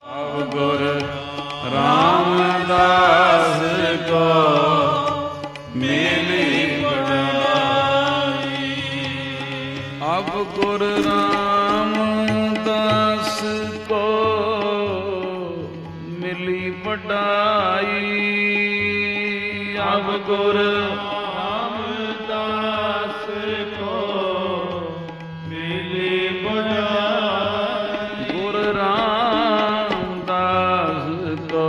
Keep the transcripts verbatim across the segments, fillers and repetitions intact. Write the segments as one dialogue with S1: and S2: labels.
S1: ਅਬ ਗੁਰ ਰਾਮਦਾਸ ਕੋ ਮਿਲੀ ਵਡਾਈ। ਅਬ ਗੁਰ ਰਾਮਦਾਸ ਕੋ ਮਿਲੀ ਵਡਾਈ। ਅਬ ਗੁਰ ਰਾਮਦਾਸ ਕੋ ਮਿਲੀ ਵਡਾਈ। ਗੁਰ ਰਾਮਦਾਸ ਕੋ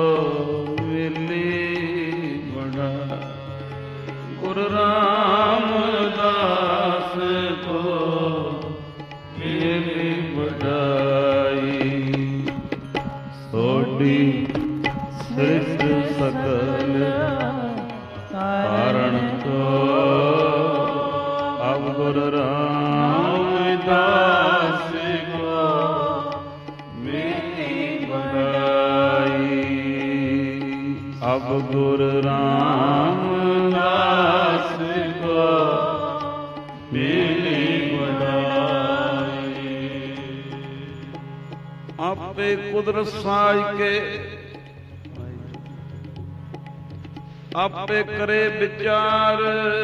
S1: ਮਿਲੀ ਵਡਾਈ। ਗੁਰ ਰਾਮਦਾਸ ਕੋ ਮਿਲੀ ਵਡਾਈ। ਸੋਢੀ ਸ੍ਰਿਸ਼ਟ ਸਕਲ ਕਾਰਣ ਕੋ ਅਬ ਗੁਰ ਰਾਮਦਾਸ ਕੋ ਮਿਲੀ ਵਡਾਈ। ਅਬ ਗੁਰ ਰਾਮਦਾਸ ਕੋ ਮਿਲੀ ਵਡਾਈ। ਆਪੇ ਕੁਦਰਤ ਸਾਜ ਕੇ ਆਪੇ ਕਰੇ ਵਿਚਾਰ।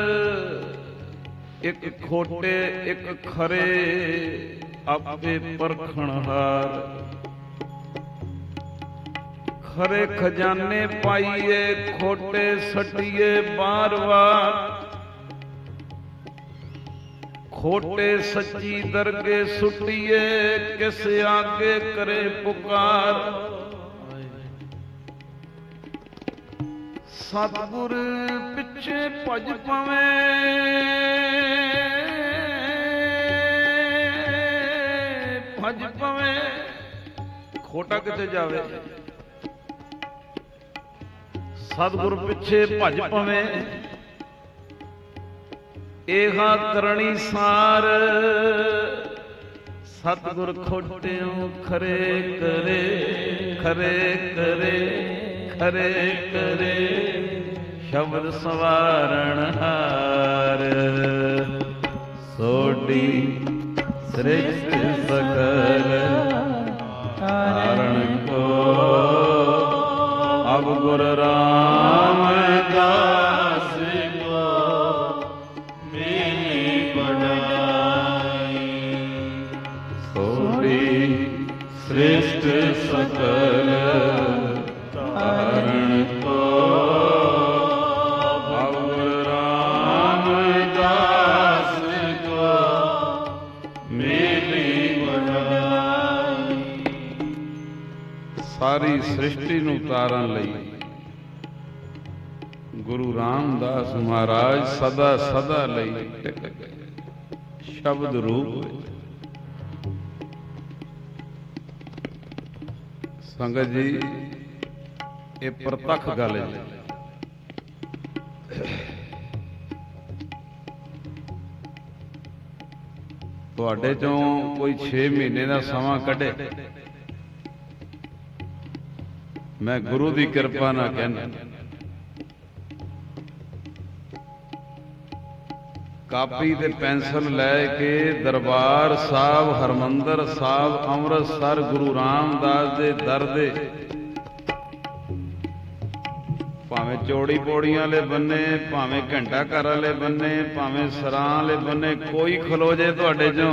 S1: ਇੱਕ ਖੋਟੇ ਇੱਕ ਖਰੇ ਆਪੇ ਪਰਖਣਹਾਰ। ਖਰੇ ਖਜ਼ਾਨੇ ਪਾਈਏ ਖੋਟੇ ਸੱਟੀਏ ਬਾਰ ਵਾਰ। ਖੋਟੇ ਸੱਚੀ ਦਰਗੇ ਸੁੱਟੀਏ ਕਿਸ ਆਗੇ ਕਰੇ ਪੁਕਾਰ। ਸਤਿਗੁਰ ਪਿੱਛੇ ਭਜ ਪਵੇਂ ਭਜ ਪਵੇਂ। ਖੋਟਾ ਕਿਤੇ ਜਾਵੇ ਸਤਿਗੁਰ ਪਿੱਛੇ ਭਜ ਪਵੇਂ। ਇਹਾ ਕਰਨੀ ਸਾਰ ਸਤਿਗੁਰ ਖੋਟਿਓ ਖਰੇ ਕਰੇ ਖਰੇ ਕਰੇ ਖਰੇ ਕਰੇ ਸ਼ਬਦ ਸਵਾਰਣ ਹਾਰ। ਸੋਢੀ ਸ੍ਰਿਸ਼ਟ ਸਕਲ ਕਾਰਣ ਕੋ ਅਬ ਗੁਰ ਰਾਮਦਾਸ ਕੋ ਮਿਲੀ ਵਡਾਈ। ਸੋਢੀ ਸ੍ਰਿਸ਼ਟ ਸਕਲ ਕਾਰਣ ਕੋ ਅਬ ਗੁਰ ਰਾਮਦਾਸ ਕੋ ਮਿਲੀ ਵਡਾਈ। ਸਾਰੀ ਸ੍ਰਿਸ਼ਟੀ ਨੂੰ ਤਾਰਨ ਲਈ ਗੁਰੂ ਰਾਮਦਾਸ ਮਹਾਰਾਜ ਸਦਾ ਸਦਾ ਲਈ ਟਿਕ ਗਏ ਸ਼ਬਦ ਰੂਪ ਵਿੱਚ। ਸੰਗਤ ਜੀ ਇਹ ਪ੍ਰਤੱਖ ਗੱਲ ਹੈ। ਤੁਹਾਡੇ ਚੋਂ ਕੋਈ ਛੇ ਮਹੀਨੇ ਦਾ ਸਮਾਂ ਕੱਢੇ, ਮੈਂ ਗੁਰੂ ਦੀ ਕਿਰਪਾ ਨਾਲ ਕਹਿੰਦਾ ਕਾਪੀ ਤੇ ਪੈਨਸਲ ਲੈ ਕੇ ਦਰਬਾਰ ਸਾਹਿਬ ਹਰਮੰਦਰ ਸਾਹਿਬ ਅੰਮ੍ਰਿਤਸਰ ਗੁਰੂ ਰਾਮਦਾਸ ਦੇ ਦਰ ਦੇ ਭਾਵੇਂ ਚੌੜੀ ਪੌੜੀਆਂ ਵਾਲੇ ਬੰਨੇ ਭਾਵੇਂ ਘੰਟਾ ਘਰ ਵਾਲੇ ਬੰਨੇ ਭਾਵੇਂ ਸਰਾਂ ਵਾਲੇ ਬੰਨੇ ਕੋਈ ਖਲੋ ਜੇ ਤੁਹਾਡੇ ਚੋਂ।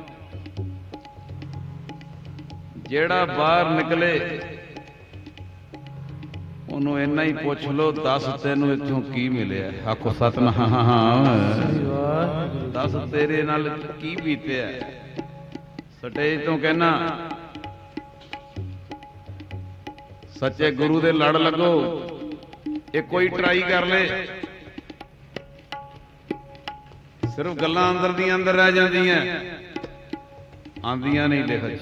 S1: ਜਿਹੜਾ ਬਾਹਰ ਨਿਕਲੇ ਉਹਨੂੰ ਇੰਨਾ ਹੀ ਪੁੱਛ ਲਓ, ਦੱਸ ਤੈਨੂੰ ਇੱਥੋਂ ਕੀ ਮਿਲਿਆ। ਆਖੋ ਸਤਿਨਾਮ। ਦੱਸ ਤੇਰੇ ਨਾਲ ਕੀ ਬੀਤਿਆ। ਸਟੇਜ ਤੋਂ ਕਹਿਣਾ ਸੱਚੇ ਗੁਰੂ ਦੇ ਲੜ ਲੱਗੋ। ਇਹ ਕੋਈ ਟਰਾਈ ਕਰ ਲੈ, ਸਿਰਫ ਗੱਲਾਂ ਅੰਦਰ ਦੀਆਂ ਅੰਦਰ ਰਹਿ ਜਾਂਦੀਆਂ, ਆਂਦੀਆਂ ਨਹੀਂ ਲਿਖਤ।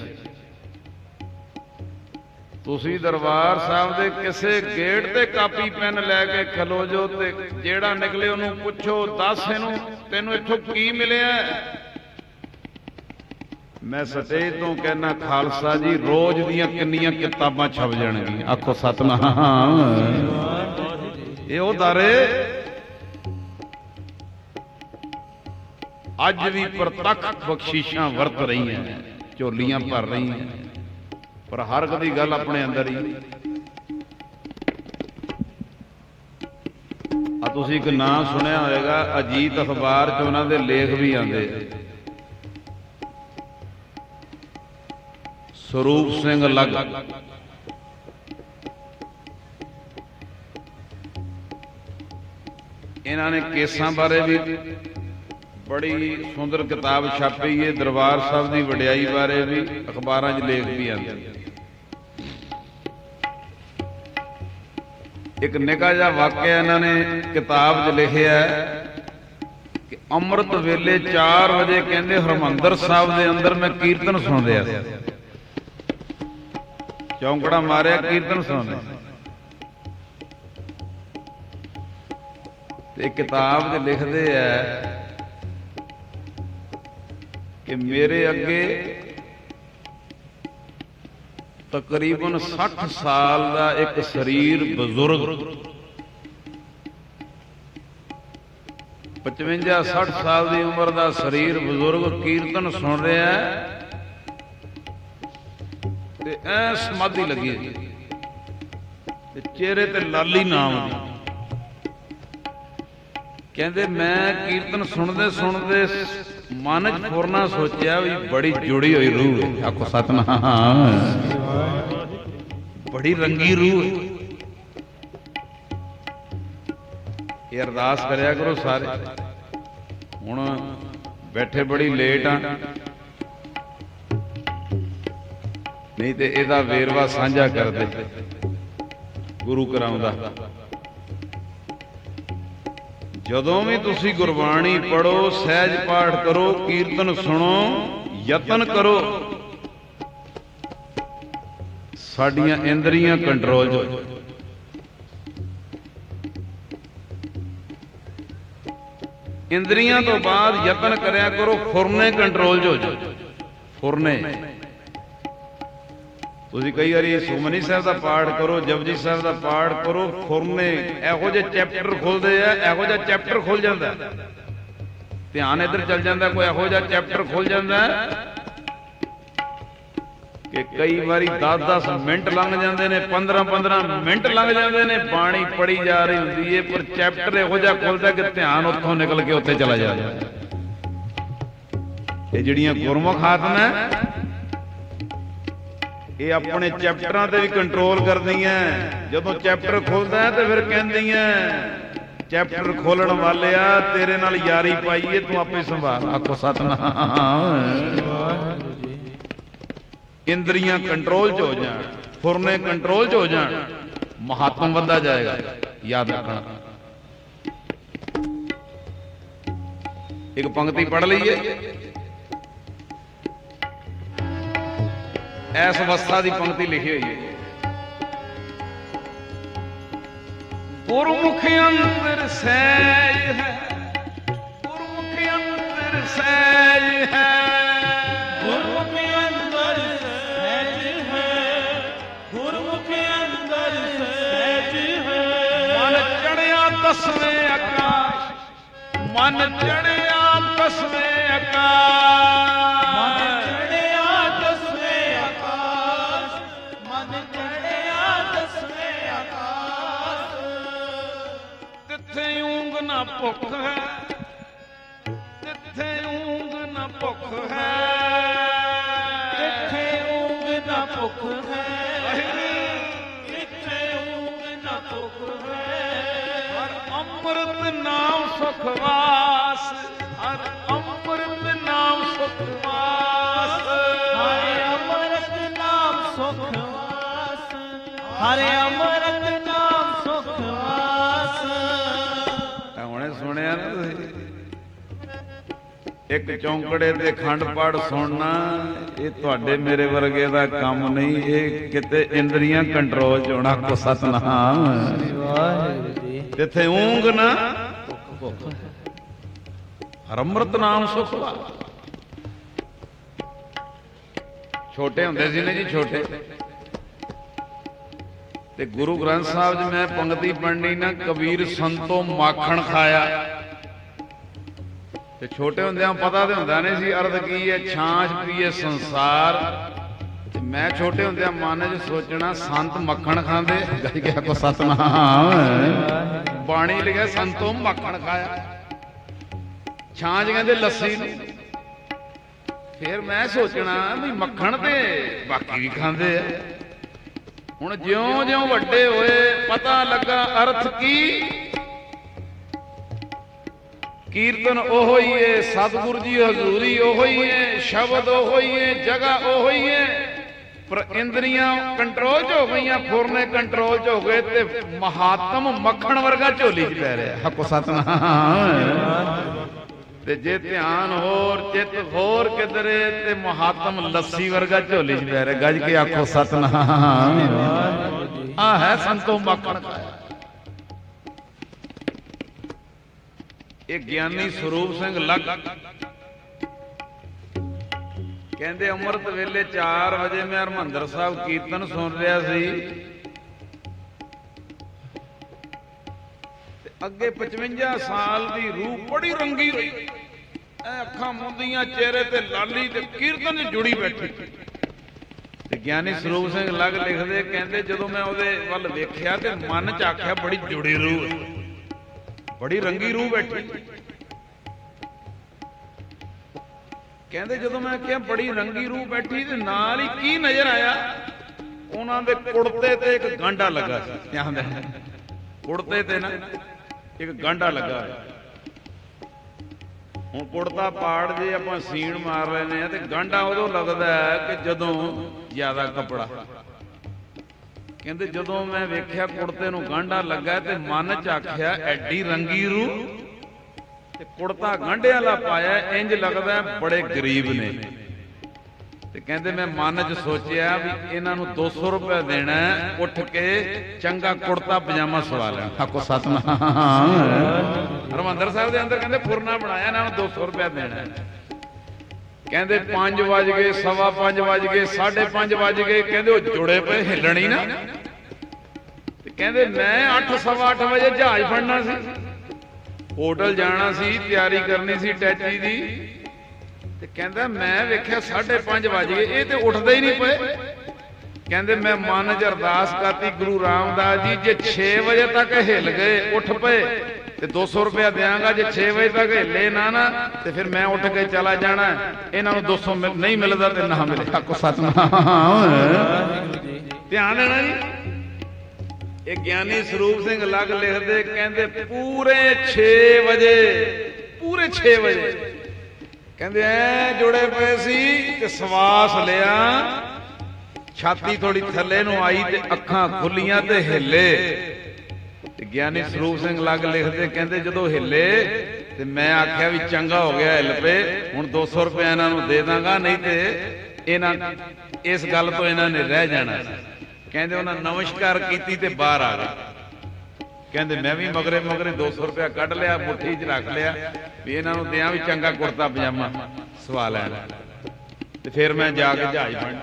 S1: ਤੁਸੀਂ ਦਰਬਾਰ ਸਾਹਿਬ ਦੇ ਕਿਸੇ ਗੇਟ ਤੇ ਕਾਪੀ ਪੈਨ ਲੈ ਕੇ ਖਲੋ ਜੋ ਤੇ ਜਿਹੜਾ ਨਿਕਲੇ ਉਹਨੂੰ ਪੁੱਛੋ, ਦੱਸ ਇਹਨੂੰ ਤੈਨੂੰ ਇੱਥੋਂ ਕੀ ਮਿਲਿਆ। ਮੈਂ ਸਟੇਜ ਤੋਂ ਕਹਿਣਾ ਖਾਲਸਾ ਜੀ ਰੋਜ਼ ਦੀਆਂ ਕਿੰਨੀਆਂ ਕਿਤਾਬਾਂ ਛਪ ਜਾਣਗੀਆਂ। ਆਖੋ ਸਤਿਨਾਮ। ਇਹ ਉਹ ਦਾਰੇ ਅੱਜ ਵੀ ਪ੍ਰਤੱਖ ਬਖਸ਼ਿਸ਼ਾਂ ਵਰਤ ਰਹੀਆਂ, ਝੋਲੀਆਂ ਭਰ ਰਹੀਆਂ। ਪਰ ਹਰ ਇੱਕ ਦੀ ਗੱਲ ਆਪਣੇ ਅੰਦਰ ਹੀ। ਆ ਤੁਸੀਂ ਇੱਕ ਨਾਂ ਸੁਣਿਆ ਹੋਏਗਾ, ਅਜੀਤ ਅਖਬਾਰ 'ਚ ਉਹਨਾਂ ਦੇ ਲੇਖ ਵੀ ਆਉਂਦੇ ਆ, ਸਰੂਪ ਸਿੰਘ ਲੱਗ। ਇਹਨਾਂ ਨੇ ਕੇਸਾਂ ਬਾਰੇ ਵੀ ਬੜੀ ਸੁੰਦਰ ਕਿਤਾਬ ਛਾਪੀ ਹੈ, ਦਰਬਾਰ ਸਾਹਿਬ ਦੀ ਵਡਿਆਈ ਬਾਰੇ ਵੀ ਅਖਬਾਰਾਂ 'ਚ ਲੇਖ ਵੀ ਆਉਂਦੇ। ਇੱਕ ਨਿੱਕਾ ਜਿਹਾ ਵਾਕਿਆ ਇਹਨਾਂ ਨੇ ਕਿਤਾਬ 'ਚ ਲਿਖਿਆ ਕਿ ਅੰਮ੍ਰਿਤ ਵੇਲੇ ਚਾਰ ਵਜੇ ਕਹਿੰਦੇ ਹਰਿਮੰਦਰ ਸਾਹਿਬ ਦੇ ਅੰਦਰ ਮੈਂ ਕੀਰਤਨ ਸੁਣ ਰਿਹਾ ਸੀ, ਚੌਂਕੜਾ ਮਾਰਿਆ ਕੀਰਤਨ ਸੁਣਦੇ। ਤੇ ਕਿਤਾਬ 'ਚ ਲਿਖਦੇ ਆ ਕਿ ਮੇਰੇ ਅੱਗੇ ਤਕਰੀਬਨ ਸੱਠ ਸਾਲ ਦਾ ਇੱਕ ਸਰੀਰ ਬਜ਼ੁਰਗ, ਪਚਵੰਜਾ ਸੱਠ ਸਾਲ ਦੀ ਉਮਰ ਦਾ ਸਰੀਰ ਬਜ਼ੁਰਗ ਕੀਰਤਨ ਸੁਣ ਰਿਹਾ ਤੇ ਐ ਸਮਾਧੀ ਲੱਗੀ ਤੇ ਚਿਹਰੇ ਤੇ ਲਾਲੀ ਨਾਮ ਦੀ। ਕਹਿੰਦੇ ਮੈਂ ਕੀਰਤਨ ਸੁਣਦੇ ਸੁਣਦੇ ਮਨ 'ਚ ਫੁਰਨਾ ਸੋਚਿਆ ਵੀ ਬੜੀ ਜੁੜੀ ਹੋਈ ਰੂਹ ਹੈ। ਆਖੋ ਸਤਿਨਾਮ, ਬੜੀ ਰੰਗੀ ਰੂਹ ਹੈ। ਇਹ ਅਰਦਾਸ ਕਰਿਆ ਕਰੋ ਸਾਰੇ। ਹੁਣ ਬੈਠੇ ਬੜੀ ਲੇਟ ਆ, ਨਹੀਂ ਤੇ ਇਹਦਾ ਵੇਰਵਾ ਸਾਂਝਾ ਕਰਦੇ ਗੁਰੂ ਕਰਾਉਂਦਾ। ਜਦੋਂ ਵੀ ਤੁਸੀਂ ਗੁਰਬਾਣੀ ਪੜੋ, ਸਹਿਜ ਪਾਠ ਕਰੋ, ਕੀਰਤਨ ਸੁਣੋ, ਯਤਨ ਕਰੋ ਸਾਡੀਆਂ ਇੰਦਰੀਆਂ ਕੰਟਰੋਲ 'ਚ ਹੋ ਜਾਣ। ਇੰਦਰੀਆਂ ਤੋਂ ਬਾਅਦ ਯਤਨ ਕਰਿਆ ਕਰੋ ਫੁਰਨੇ ਕੰਟਰੋਲ 'ਚ ਹੋ ਜਾਣ। ਫੁਰਨੇ ਤੁਸੀਂ ਕਈ ਵਾਰੀ ਸੁਖਮਨੀ ਸਾਹਿਬ ਦਾ ਪਾਠ ਕਰੋ, ਜਪਜੀ ਸਾਹਿਬ ਦਾ ਪਾਠ ਕਰੋ, ਫੁਰਨੇ ਇਹੋ ਜਿਹੇ ਚੈਪਟਰ ਖੁੱਲਦੇ ਆ, ਇਹੋ ਜਿਹਾ ਚੈਪਟਰ ਖੁੱਲ ਜਾਂਦਾ, ਧਿਆਨ ਇੱਧਰ ਚੱਲ ਜਾਂਦਾ, ਕੋਈ ਇਹੋ ਜਿਹਾ ਚੈਪਟਰ ਖੁੱਲ ਜਾਂਦਾ ਕਿ ਕਈ ਵਾਰੀ ਦਸ ਦਸ ਮਿੰਟ ਲੰਘ ਜਾਂਦੇ ਨੇ, ਪੰਦਰਾਂ ਪੰਦਰਾਂ ਮਿੰਟ ਲੰਘ ਜਾਂਦੇ ਨੇ, ਬਾਣੀ ਪੜੀ ਜਾ ਰਹੀ ਹੁੰਦੀ ਹੈ, ਪਰ ਚੈਪਟਰ ਇਹੋ ਜਿਹਾ ਖੁੱਲਦਾ ਕਿ ਧਿਆਨ ਉੱਥੋਂ ਨਿਕਲ ਕੇ ਉੱਥੇ ਚਲਾ ਜਾਂਦਾ। ਇਹ ਜਿਹੜੀਆਂ ਗੁਰਮੁਖ ਆਤਮਾ ਇਹ ਆਪਣੇ ਚੈਪਟਰਾਂ ਤੇ ਵੀ ਕੰਟਰੋਲ ਕਰਦੀਆਂ। ਜਦੋਂ ਚੈਪਟਰ ਖੁੱਲਦਾ ਤੇ ਫਿਰ ਕਹਿੰਦੀਆਂ ਚੈਪਟਰ ਖੋਲਣ ਵਾਲਿਆ ਤੇਰੇ ਨਾਲ ਯਾਰੀ ਪਾਈਏ, ਤੂੰ ਆਪੇ ਸੰਭਾਲ। ਆਖੋ ਸਤਿਨਾਮ। ਇੰਦਰੀਆਂ ਕੰਟਰੋਲ 'ਚ ਹੋ ਜਾਣ, ਫੁਰਨੇ ਕੰਟਰੋਲ 'ਚ ਹੋ ਜਾਣ, ਮਹਾਤਮ ਵੱਧਦਾ ਜਾਏਗਾ। ਯਾਦ ਰੱਖਣਾ। ਇੱਕ ਪੰਕਤੀ ਪੜ੍ਹ ਲਈਏ, ਇਸ ਅਵਸਥਾ ਦੀ ਪੰਕਤੀ ਲਿਖੀ ਹੋਈ ਹੈ। ਗੁਰਮੁਖ ਅੰਤਰ ਸਹਿਜ ਹੈ, ਗੁਰਮੁਖ ਅੰਤਰ ਸਹਿਜ ਹੈ,
S2: ਗੁਰਮੁਖ ਅੰਦਰ ਸਹਿਜ ਹੈ, ਗੁਰਮੁਖ ਅੰਦਰ ਸਹਿਜ ਹੈ।
S1: ਮਨ ਚੜਿਆ ਦਸਵੇਂ ਆਕਾਸ਼, ਮਨ ਚੜਿਆ ਦਸਵੇਂ ਆਕਾਸ਼, ਨਾ ਭੁੱਖ ਹੈ, ਜਿੱਥੇ ਊਂਘ ਨਾ ਭੁੱਖ ਹੈ,
S2: ਜਿੱਥੇ ਊਂਘ ਨਾ ਭੁੱਖ ਹੈ, ਜਿੱਥੇ ਊਂਘ ਨਾ ਭੁੱਖ ਹੈ।
S1: ਹਰ ਅੰਮ੍ਰਿਤ ਨਾਮ ਸੁਖ ਵਾਸ, ਹਰ ਅੰਮ੍ਰਿਤ ਨਾਮ ਸੁਖ ਵਾਸ,
S2: ਹਰ ਅੰਮ੍ਰਿਤ ਨਾਮ ਸੁਖ ਵਾਸ, ਹਰ ਅੰਮ੍ਰਿਤ ਨਾਮ ਸੁਖ ਵਾਸ।
S1: ਹੁਣੇ ਸੁਣਿਆ ਨਾ ਤੁਸੀਂ, ਇੱਕ ਚੌਂਕੜੇ ਤੇ ਖੰਡ ਪਾਠ ਸੁਣਨਾ ਇਹ ਤੁਹਾਡੇ ਮੇਰੇ ਵਰਗੇ ਦਾ ਕੰਮ ਨਹੀਂ, ਇਹ ਕਿਤੇ ਇੰਦਰੀਆਂ ਕੰਟਰੋਲ 'ਚ ਹੋਣਾ। ਕੋ ਸਤਿਨਾਮ। ਜਿੱਥੇ ਊਂਘ ਨਾ ਹਰ ਅੰਮ੍ਰਿਤ ਨਾਮ ਸੁਖ ਵਾਸ। ਛੋਟੇ ਹੁੰਦੇ ਸੀ ਨੇ ਜੀ, ਛੋਟੇ ਤੇ ਗੁਰੂ ਗ੍ਰੰਥ ਸਾਹਿਬ 'ਚ ਮੈਂ ਪੰਕਤੀ ਪੜ੍ਹਨੀ ਨਾ, ਕਬੀਰ ਸੰਤੋਂ ਮਾਖਣ ਖਾਇਆ। ਤੇ ਛੋਟੇ ਹੁੰਦਿਆਂ ਪਤਾ ਤੇ ਹੁੰਦਾ ਨਹੀਂ ਸੀ ਅਰਥ ਕੀ ਹੈ, ਛਾਂਛ ਪੀਏ ਸੰਸਾਰ ਮੈਂ ਛੋਟੇ ਹੁੰਦਿਆਂ ਮਨ 'ਚ ਸੋਚਣਾ ਸੰਤ ਮੱਖਣ ਖਾਂਦੇ, ਗਾਈ ਗਿਆ ਕੋ ਸਤਨਾਮ। ਬਾਣੀ ਲਿਖਿਆ ਸੰਤੋਂ ਮੱਖਣ ਖਾਇਆ, ਛਾਂਝ ਕਹਿੰਦੇ ਲੱਸੀ ਨੂੰ। ਫਿਰ ਮੈਂ ਸੋਚਣਾ ਵੀ ਮੱਖਣ ਤੇ ਬਾਕੀ ਵੀ ਖਾਂਦੇ ਆ। ਹੁਣ ਜਿਉਂ ਜਿਉਂ ਵੱਡੇ ਹੋਏ ਪਤਾ ਲੱਗਾ ਅਰਥ ਕੀ, ਕੀਰਤਨ ਉਹੋ ਹੀ ਏ, ਸਤਿਗੁਰ ਜੀ ਹਜ਼ੂਰੀ ਉਹੋ ਹੀ ਏ, ਸ਼ਬਦ ਉਹੋ ਹੀ ਏ, ਜਗ੍ਹਾ ਉਹੋ ਹੀ ਏ, ਪਰ ਇੰਦਰੀਆਂ ਕੰਟਰੋਲ 'ਚ ਹੋ ਗਈਆਂ, ਫੁਰਨੇ ਕੰਟਰੋਲ 'ਚ ਹੋ ਗਏ ਤੇ ਮਹਾਤਮ ਮੱਖਣ ਵਰਗਾ ਝੋਲੀ 'ਚ ਪੈ ਰਿਹਾ। ਹੱਕੋ ਸਤਨਾਮ। ਤੇ ਜੇ ਧਿਆਨ ਹੋਰ ਚਿੱਤ ਹੋਰ ਕਿਧਰੇ ਤੇ ਮਹਾਤਮ ਲੱਸੀ ਵਰਗਾ ਝੋਲੀ 'ਚ ਪੈ ਰਿਹਾ। ਗੱਜ ਕੇ ਆਖੋ ਸਤਨਾਮ। ਆ ਹੈ ਸੰਤੋਂ ਮੱਖਣ ਖਾਇਆ। ਇਹ ਗਿਆਨੀ ਸਰੂਪ ਸਿੰਘ ਲੱਗ ਕਹਿੰਦੇ ਅੰਮ੍ਰਿਤ ਵੇਲੇ ਚਾਰ ਵਜੇ ਮੈਂ ਹਰਿਮੰਦਰ ਸਾਹਿਬ ਕੀਰਤਨ ਸੁਣ ਰਿਹਾ ਸੀ ਤੇ ਅੱਗੇ ਪਚਵੰਜਾ ਸਾਲ ਦੀ ਰੂਹ ਬੜੀ ਰੰਗੀ ਹੋਈ, ਐ ਅੱਖਾਂ ਮੁੰਦੀਆਂ, ਚਿਹਰੇ ਤੇ ਲਾਲੀ, ਤੇ ਕੀਰਤਨ 'ਚ ਜੁੜੀ ਬੈਠੀ। ਤੇ ਗਿਆਨੀ ਸਰੂਪ ਸਿੰਘ ਲੱਗ ਲਿਖਦੇ, ਕਹਿੰਦੇ ਜਦੋਂ ਮੈਂ ਉਹਦੇ ਵੱਲ ਵੇਖਿਆ ਤੇ ਮਨ 'ਚ ਆਖਿਆ ਬੜੀ ਜੁੜੀ ਰੂਹ, ਬੜੀ ਰੰਗੀ ਰੂਹ ਬੈਠੀ। ਕਹਿੰਦੇ ਜਦੋਂ ਮੈਂ ਕਿਹਾ ਬੜੀ ਰੰਗੀ ਰੂਹ ਬੈਠੀ ਤੇ ਨਾਲ ਹੀ ਕੀ ਨਜ਼ਰ ਆਇਆ, ਉਹਨਾਂ ਦੇ ਕੁੜਤੇ ਤੇ ਇੱਕ ਗਾਂਡਾ ਲੱਗਾ ਸੀ। ਧਿਆਨ ਦੇ, ਕੁੜਤੇ ਤੇ ਨਾ ਇੱਕ ਗਾਂਡਾ ਲੱਗਾ। ਹੁਣ ਕੁੜਤਾ ਪਾੜ ਜੇ ਆਪਾਂ ਸੀਣ ਮਾਰ ਲੈਨੇ ਆ ਤੇ ਗਾਂਡਾ ਉਦੋਂ ਲੱਗਦਾ ਹੈ ਕਿ ਜਦੋਂ ਜ਼ਿਆਦਾ ਕੱਪੜਾ। ਕਹਿੰਦੇ ਜਦੋਂ ਮੈਂ ਵੇਖਿਆ ਕੁੜਤੇ ਨੂੰ ਗਾਂਡਾ ਲੱਗਾ ਤੇ ਮਨ 'ਚ ਆਖਿਆ ਐਡੀ ਰੰਗੀ ਰੂਹ ਤੇ ਕੁੜਤਾ ਗਾਂਢੇ ਵਾਲਾ ਪਾਇਆ, ਇੰਜ ਲੱਗਦਾ ਬੜੇ ਗਰੀਬ ਨੇ। ਤੇ ਕਹਿੰਦੇ ਮੈਂ ਮਨ 'ਚ ਸੋਚਿਆ ਵੀ ਇਹਨਾਂ ਨੂੰ ਦੋ ਸੌ ਰੁਪਇਆ ਦੇਣਾ, ਉੱਠ ਕੇ ਚੰਗਾ ਕੁੜਤਾ ਪਜਾਮਾ ਸਵਾ ਲੈਣਾ। ਆਖੋ ਸਤਨਾਮ। ਹਰਿਮੰਦਰ ਸਾਹਿਬ ਦੇ ਅੰਦਰ ਕਹਿੰਦੇ ਫੁਰਨਾ ਬਣਾਇਆ, ਇਹਨਾਂ ਨੂੰ ਦੋ ਸੌ ਰੁਪਇਆ ਦੇਣਾ। ਕਹਿੰਦੇ ਪੰਜ ਵੱਜ ਗਏ, ਸਵਾ ਪੰਜ ਵੱਜ ਗਏ, ਸਾਢੇ ਪੰਜ ਵੱਜ ਗਏ, ਕਹਿੰਦੇ ਉਹ ਜੁੜੇ ਪਏ, ਹਿੱਲਣੀ ਨਾ। ਤੇ ਕਹਿੰਦੇ ਮੈਂ ਅੱਠ ਸਵਾ ਅੱਠ ਵਜੇ ਜਹਾਜ਼ ਫੜਨਾ ਸੀ, ਹੋਟਲ ਜਾਣਾ ਸੀ, ਤਿਆਰੀ ਕਰਨੀ ਸੀ ਟੈਚੀ ਦੀ। ਤੇ ਕਹਿੰਦਾ ਮੈਂ ਵੇਖਿਆ ਸਾਢੇ ਪੰਜ ਵੱਜ ਗਏ, ਇਹ ਤੇ ਉੱਠਦੇ ਹੀ ਨਹੀਂ ਪਏ। ਕਹਿੰਦੇ ਮੈਂ ਮਨ 'ਚ ਅਰਦਾਸ ਕਰਤੀ, ਗੁਰੂ ਰਾਮਦਾਸ ਜੀ ਜੇ ਛੇ ਵਜੇ ਤੱਕ ਹਿੱਲ ਗਏ, ਉੱਠ ਪਏ ਤੇ ਦੋ ਸੌ ਰੁਪਇਆ ਦਿਆਂਗਾ, ਜੇ ਛੇ ਵਜੇ ਤੱਕ ਹਿੱਲੇ ਨਾ ਨਾ ਤੇ ਫਿਰ ਮੈਂ ਉੱਠ ਕੇ ਚਲਾ ਜਾਣਾ, ਇਹਨਾਂ ਨੂੰ ਦੋ ਸੌ ਨਹੀਂ ਮਿਲਦਾ ਤੇ ਨਾ ਮਿਲੇ। ਆਖੋ ਸਤਨਾਮ। ਧਿਆਨ ਦੇਣਾ ਜੀ। ਇਹ ਗਿਆਨੀ ਸਰੂਪ ਸਿੰਘ ਲੱਗ ਲਿਖਦੇ, ਕਹਿੰਦੇ ਪੂਰੇ ਛੇ ਵਜੇ, ਪੂਰੇ ਛੇ ਵਜੇ ਕਹਿੰਦੇ ਐ ਜੁੜੇ ਪਏ ਸੀ ਤੇ ਸਵਾਸ ਲਿਆ, ਛਾਤੀ ਥੋੜੀ ਥੱਲੇ ਨੂੰ ਆਈ ਤੇ ਅੱਖਾਂ ਖੁੱਲੀਆਂ ਤੇ ਹਿੱਲੇ। ਤੇ ਗਿਆਨੀ ਸਰੂਪ ਸਿੰਘ ਲੱਗ ਲਿਖਦੇ, ਕਹਿੰਦੇ ਜਦੋਂ ਹਿੱਲੇ ਤੇ ਮੈਂ ਆਖਿਆ ਵੀ ਚੰਗਾ ਹੋ ਗਿਆ ਹਿੱਲ ਪਏ, ਹੁਣ ਦੋ ਸੌ ਰੁਪਇਆ ਇਹਨਾਂ ਨੂੰ ਦੇ ਦਾਂਗਾ, ਨਹੀਂ ਤੇ ਇਹਨਾਂ ਇਸ ਗੱਲ ਤੋਂ ਇਹਨਾਂ ਨੇ ਰਹਿ ਜਾਣਾ। ਕਹਿੰਦੇ ਉਹਨਾਂ ਨਮਸਕਾਰ ਕੀਤੀ ਤੇ ਬਾਹਰ ਆ ਗਏ। ਕਹਿੰਦੇ ਮੈਂ ਵੀ ਮਗਰੇ ਮਗਰੇ ਦੋ ਸੌ ਰੁਪਇਆ ਕੱਢ ਲਿਆ, ਮੁੱਠੀ 'ਚ ਰੱਖ ਲਿਆ ਵੀ ਇਹਨਾਂ ਨੂੰ ਦਿਆਂ ਵੀ ਚੰਗਾ ਕੁੜਤਾ ਪਜਾਮਾ ਸਵਾ ਲੈਣ। ਤੇ ਫਿਰ ਮੈਂ ਜਾ ਕੇ ਜਹਾਜ਼ ਬਣਨਾ।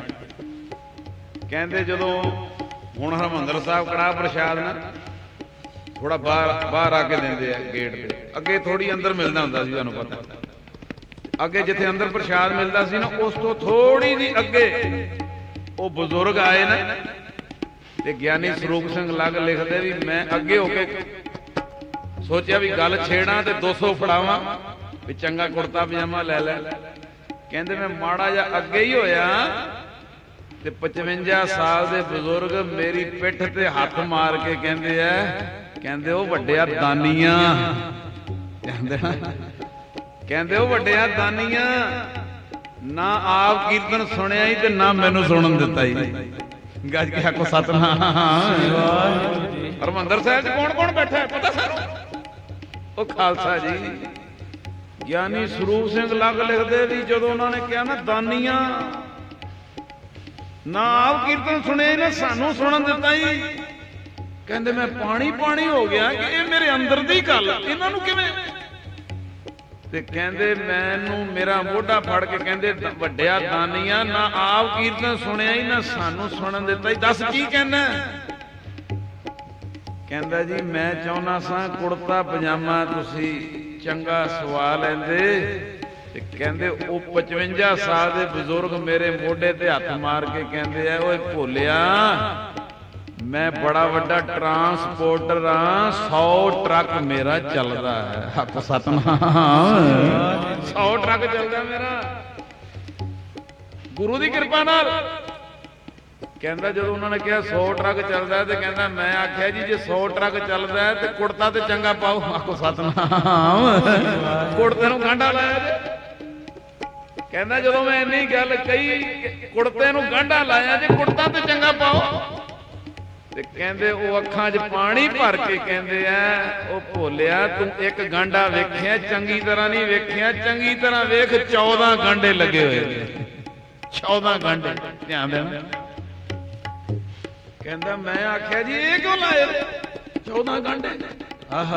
S1: ਕਹਿੰਦੇ ਜਦੋਂ ਹੁਣ ਹਰਿਮੰਦਰ ਸਾਹਿਬ ਕੜਾਹ ਪ੍ਰਸ਼ਾਦ ਨਾ ਥੋੜਾ ਬਾਹਰ ਬਾਹਰ ਆ ਕੇ ਦਿੰਦੇ ਆ ਗੇਟ ਤੇ, ਅੱਗੇ ਥੋੜੀ ਅੰਦਰ ਮਿਲਦਾ ਹੁੰਦਾ ਸੀ, ਤੁਹਾਨੂੰ ਪਤਾ। ਅੱਗੇ ਜਿੱਥੇ ਅੰਦਰ ਪ੍ਰਸ਼ਾਦ ਮਿਲਦਾ ਸੀ ਨਾ, ਉਸ ਤੋਂ ਥੋੜੀ ਜਿਹੀ ਅੱਗੇ ਉਹ ਬਜ਼ੁਰਗ ਆਏ ਨਾ। ਤੇ ਗਿਆਨੀ ਸਰੂਪ ਸਿੰਘ ਲੱਗ ਲਿਖਦੇ ਵੀ ਮੈਂ ਅੱਗੇ ਹੋ ਕੇ ਸੋਚਿਆ ਵੀ ਗੱਲ ਛੇੜਾਂ ਤੇ ਦੋ ਸੌ ਫੜਾਵਾਂ ਵੀ ਚੰਗਾ ਕੁੜਤਾ ਪਜਾਮਾ ਲੈ ਲੈ। ਕਹਿੰਦੇ ਮੈਂ ਮਾੜਾ ਜਿਹਾ ਅੱਗੇ ਹੀ ਹੋਇਆ ਤੇ ਪਚਵੰਜਾ ਸਾਲ ਦੇ ਬਜ਼ੁਰਗ ਮੇਰੀ ਪਿੱਠ ਤੇ ਹੱਥ ਮਾਰ ਕੇ ਕਹਿੰਦੇ ਆ, ਕਹਿੰਦੇ ਉਹ ਵੱਡਿਆ ਦਾਨੀਆਂ, ਕਹਿੰਦੇ ਕਹਿੰਦੇ ਉਹ ਵੱਡਿਆ ਦਾਨੀਆਂ, ਨਾ ਆਪ ਕੀਰਤਨ ਸੁਣਿਆ ਹੀ ਤੇ ਨਾ ਮੈਨੂੰ ਸੁਣਨ ਦਿੱਤਾ ਹੀ। ਗੱਜ ਕੇ ਆਖੋ ਸਤਨਾਮ। ਹਰਿਮੰਦਰ ਸਾਹਿਬ 'ਚ ਕੌਣ ਕੌਣ ਬੈਠਾ ਹੈ ਪਤਾ ਸਾਨੂੰ? ਉਹ ਖਾਲਸਾ ਜੀ। ਗਿਆਨੀ ਸਰੂਪ ਸਿੰਘ ਲੱਗ ਲਿਖਦੇ ਵੀ ਜਦੋਂ ਉਹਨਾਂ ਨੇ ਕਿਹਾ ਨਾ ਦਾਨੀਆਂ, ਨਾ ਆਪ ਕੀਰਤਨ ਸੁਣਿਆ ਨਾ ਸਾਨੂੰ ਸੁਣਨ ਦਿੱਤਾ ਹੀ। ਕਹਿੰਦੇ ਮੈਂ ਪਾਣੀ ਪਾਣੀ ਹੋ ਗਿਆ ਕਿ ਇਹ ਮੇਰੇ ਅੰਦਰ ਦੀ ਗੱਲ, ਇਹਨਾਂ ਨੂੰ ਕਿਵੇਂ? ਤੇ ਕਹਿੰਦੇ ਮੈਨੂੰ ਮੇਰਾ ਮੋਢਾ ਫੜ ਕੇ ਕਹਿੰਦੇ ਵੱਡਿਆ ਦਾਨੀਆਂ, ਨਾ ਆਪ ਕੀਰਤਨ ਸੁਣਿਆ ਹੀ ਨਾ ਸਾਨੂੰ ਸੁਣਨ ਦਿੱਤਾ ਹੀ, ਦੱਸ ਕੀ ਕਹਿਣਾ? ਕਹਿੰਦਾ ਜੀ ਮੈਂ ਚਾਹੁੰਦਾ ਸਾਂ ਕੁੜਤਾ ਪਜਾਮਾ ਤੁਸੀਂ ਚੰਗਾ ਸਵਾ ਲੈਂਦੇ ਤੇ ਕਹਿੰਦੇ ਉਹ ਪਚਵੰਜਾ ਸਾਲ ਦੇ ਬਜ਼ੁਰਗ ਮੇਰੇ ਮੋਢੇ ਤੇ ਹੱਥ ਮਾਰ ਕੇ ਕਹਿੰਦੇ ਆ, ਓਏ ਭੋਲਿਆ, ਮੈਂ ਬੜਾ ਵੱਡਾ ਟਰਾਂਸਪੋਰਟਰ ਆ, ਸੌ ਟਰੱਕ ਮੇਰਾ ਚੱਲਦਾ ਹੈ। ਹੱਥ ਸਤਨਾਮ, ਸੌ ਟਰੱਕ ਚੱਲਦਾ ਮੇਰਾ ਗੁਰੂ ਦੀ ਕਿਰਪਾ ਨਾਲ। ਕਹਿੰਦਾ ਜਦੋਂ ਉਹਨਾਂ ਨੇ ਕਿਹਾ ਸੌ ਟਰੱਕ ਚੱਲਦਾ ਤੇ ਕਹਿੰਦਾ ਮੈਂ ਆਖਿਆ ਜੀ ਜੇ ਸੌ ਟਰੱਕ ਚੱਲਦਾ ਤੇ ਕੁੜਤਾ ਤੇ ਚੰਗਾ ਪਾਓ। ਆਖੋ ਸਤਨਾਮ, ਕੁੜਤੇ ਨੂੰ ਗਾਂਡਾ ਲਾਇਆ ਜੇ। ਕਹਿੰਦਾ ਜਦੋਂ ਮੈਂ ਇੰਨੀ ਗੱਲ ਕਹੀ, ਕੁੜਤੇ ਨੂੰ ਗਾਂਡਾ ਲਾਇਆ ਜੇ, ਕੁੜਤਾ ਤੇ ਚੰਗਾ ਪਾਓ। ਤੇ ਕਹਿੰਦੇ ਉਹ ਅੱਖਾਂ 'ਚ ਪਾਣੀ ਭਰ ਕੇ ਕਹਿੰਦੇ ਆ, ਉਹ ਭੋਲਿਆ ਤੂੰ ਇੱਕ ਗਾਂਡਾ ਵੇਖਿਆ, ਚੰਗੀ ਤਰ੍ਹਾਂ ਨਹੀਂ ਵੇਖਿਆ, ਚੰਗੀ ਤਰ੍ਹਾਂ ਵੇਖ, ਚੌਦਾਂ ਗਾਂਡੇ ਲੱਗੇ ਹੋਏ ਨੇ, ਚੌਦਾਂ ਗਾਂਡੇ। ਧਿਆਨ ਦੇਣਾ। ਕਹਿੰਦਾ ਮੈਂ ਆਖਿਆ ਜੀ ਇਹ ਕਿਉਂ ਲਾਏ ਚੌਦਾਂ ਗਾਂਡੇ? ਆਹਾ,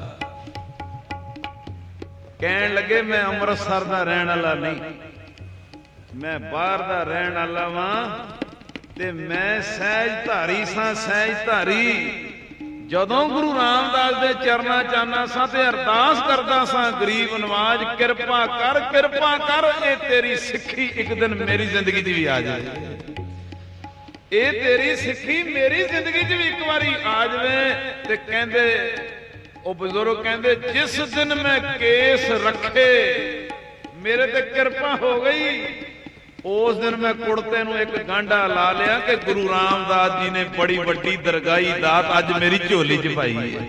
S1: ਕਹਿਣ ਲੱਗੇ ਮੈਂ ਅੰਮ੍ਰਿਤਸਰ ਦਾ ਰਹਿਣ ਵਾਲਾ ਨਹੀਂ, ਮੈਂ ਬਾਹਰ ਦਾ ਰਹਿਣ ਵਾਲਾ ਵਾਂ ਤੇ ਮੈਂ ਸਹਿਜ ਧਾਰੀ ਸਾਂ, ਸਹਿਜ ਧਾਰੀ। ਜਦੋਂ ਗੁਰੂ ਰਾਮਦਾਸ ਦੇ ਚਰਨਾਂ ਚ ਆਨਾ ਸਾਂ ਤੇ ਅਰਦਾਸ ਕਰਦਾ ਸਾਂ, ਗਰੀਬ ਨਵਾਜ ਕਿਰਪਾ ਕਰ, ਕਿਰਪਾ ਕਰ, ਇਹ ਤੇਰੀ ਸਿੱਖੀ ਇੱਕ ਦਿਨ ਮੇਰੀ ਜ਼ਿੰਦਗੀ 'ਚ ਵੀ ਆ ਜਾਵੇ, ਇਹ ਤੇਰੀ ਸਿੱਖੀ ਮੇਰੀ ਜ਼ਿੰਦਗੀ 'ਚ ਵੀ ਇੱਕ ਵਾਰੀ ਆ ਜਾਵੇ। ਤੇ ਕਹਿੰਦੇ ਉਹ ਬਜ਼ੁਰਗ ਕਹਿੰਦੇ ਜਿਸ ਦਿਨ ਮੈਂ ਕੇਸ ਰੱਖੇ ਮੇਰੇ ਤੇ ਕਿਰਪਾ ਹੋ ਗਈ, ਉਸ ਦਿਨ ਮੈਂ ਕੁੜਤੇ ਨੂੰ ਇੱਕ ਗਾਂਡਾ ਲਾ ਲਿਆ ਕਿ ਗੁਰੂ ਰਾਮਦਾਸ ਜੀ ਨੇ ਬੜੀ ਵੱਡੀ ਦਰਗਾਹੀ ਦਾਤ ਅੱਜ ਮੇਰੀ ਝੋਲੀ 'ਚ ਪਾਈ ਹੈ।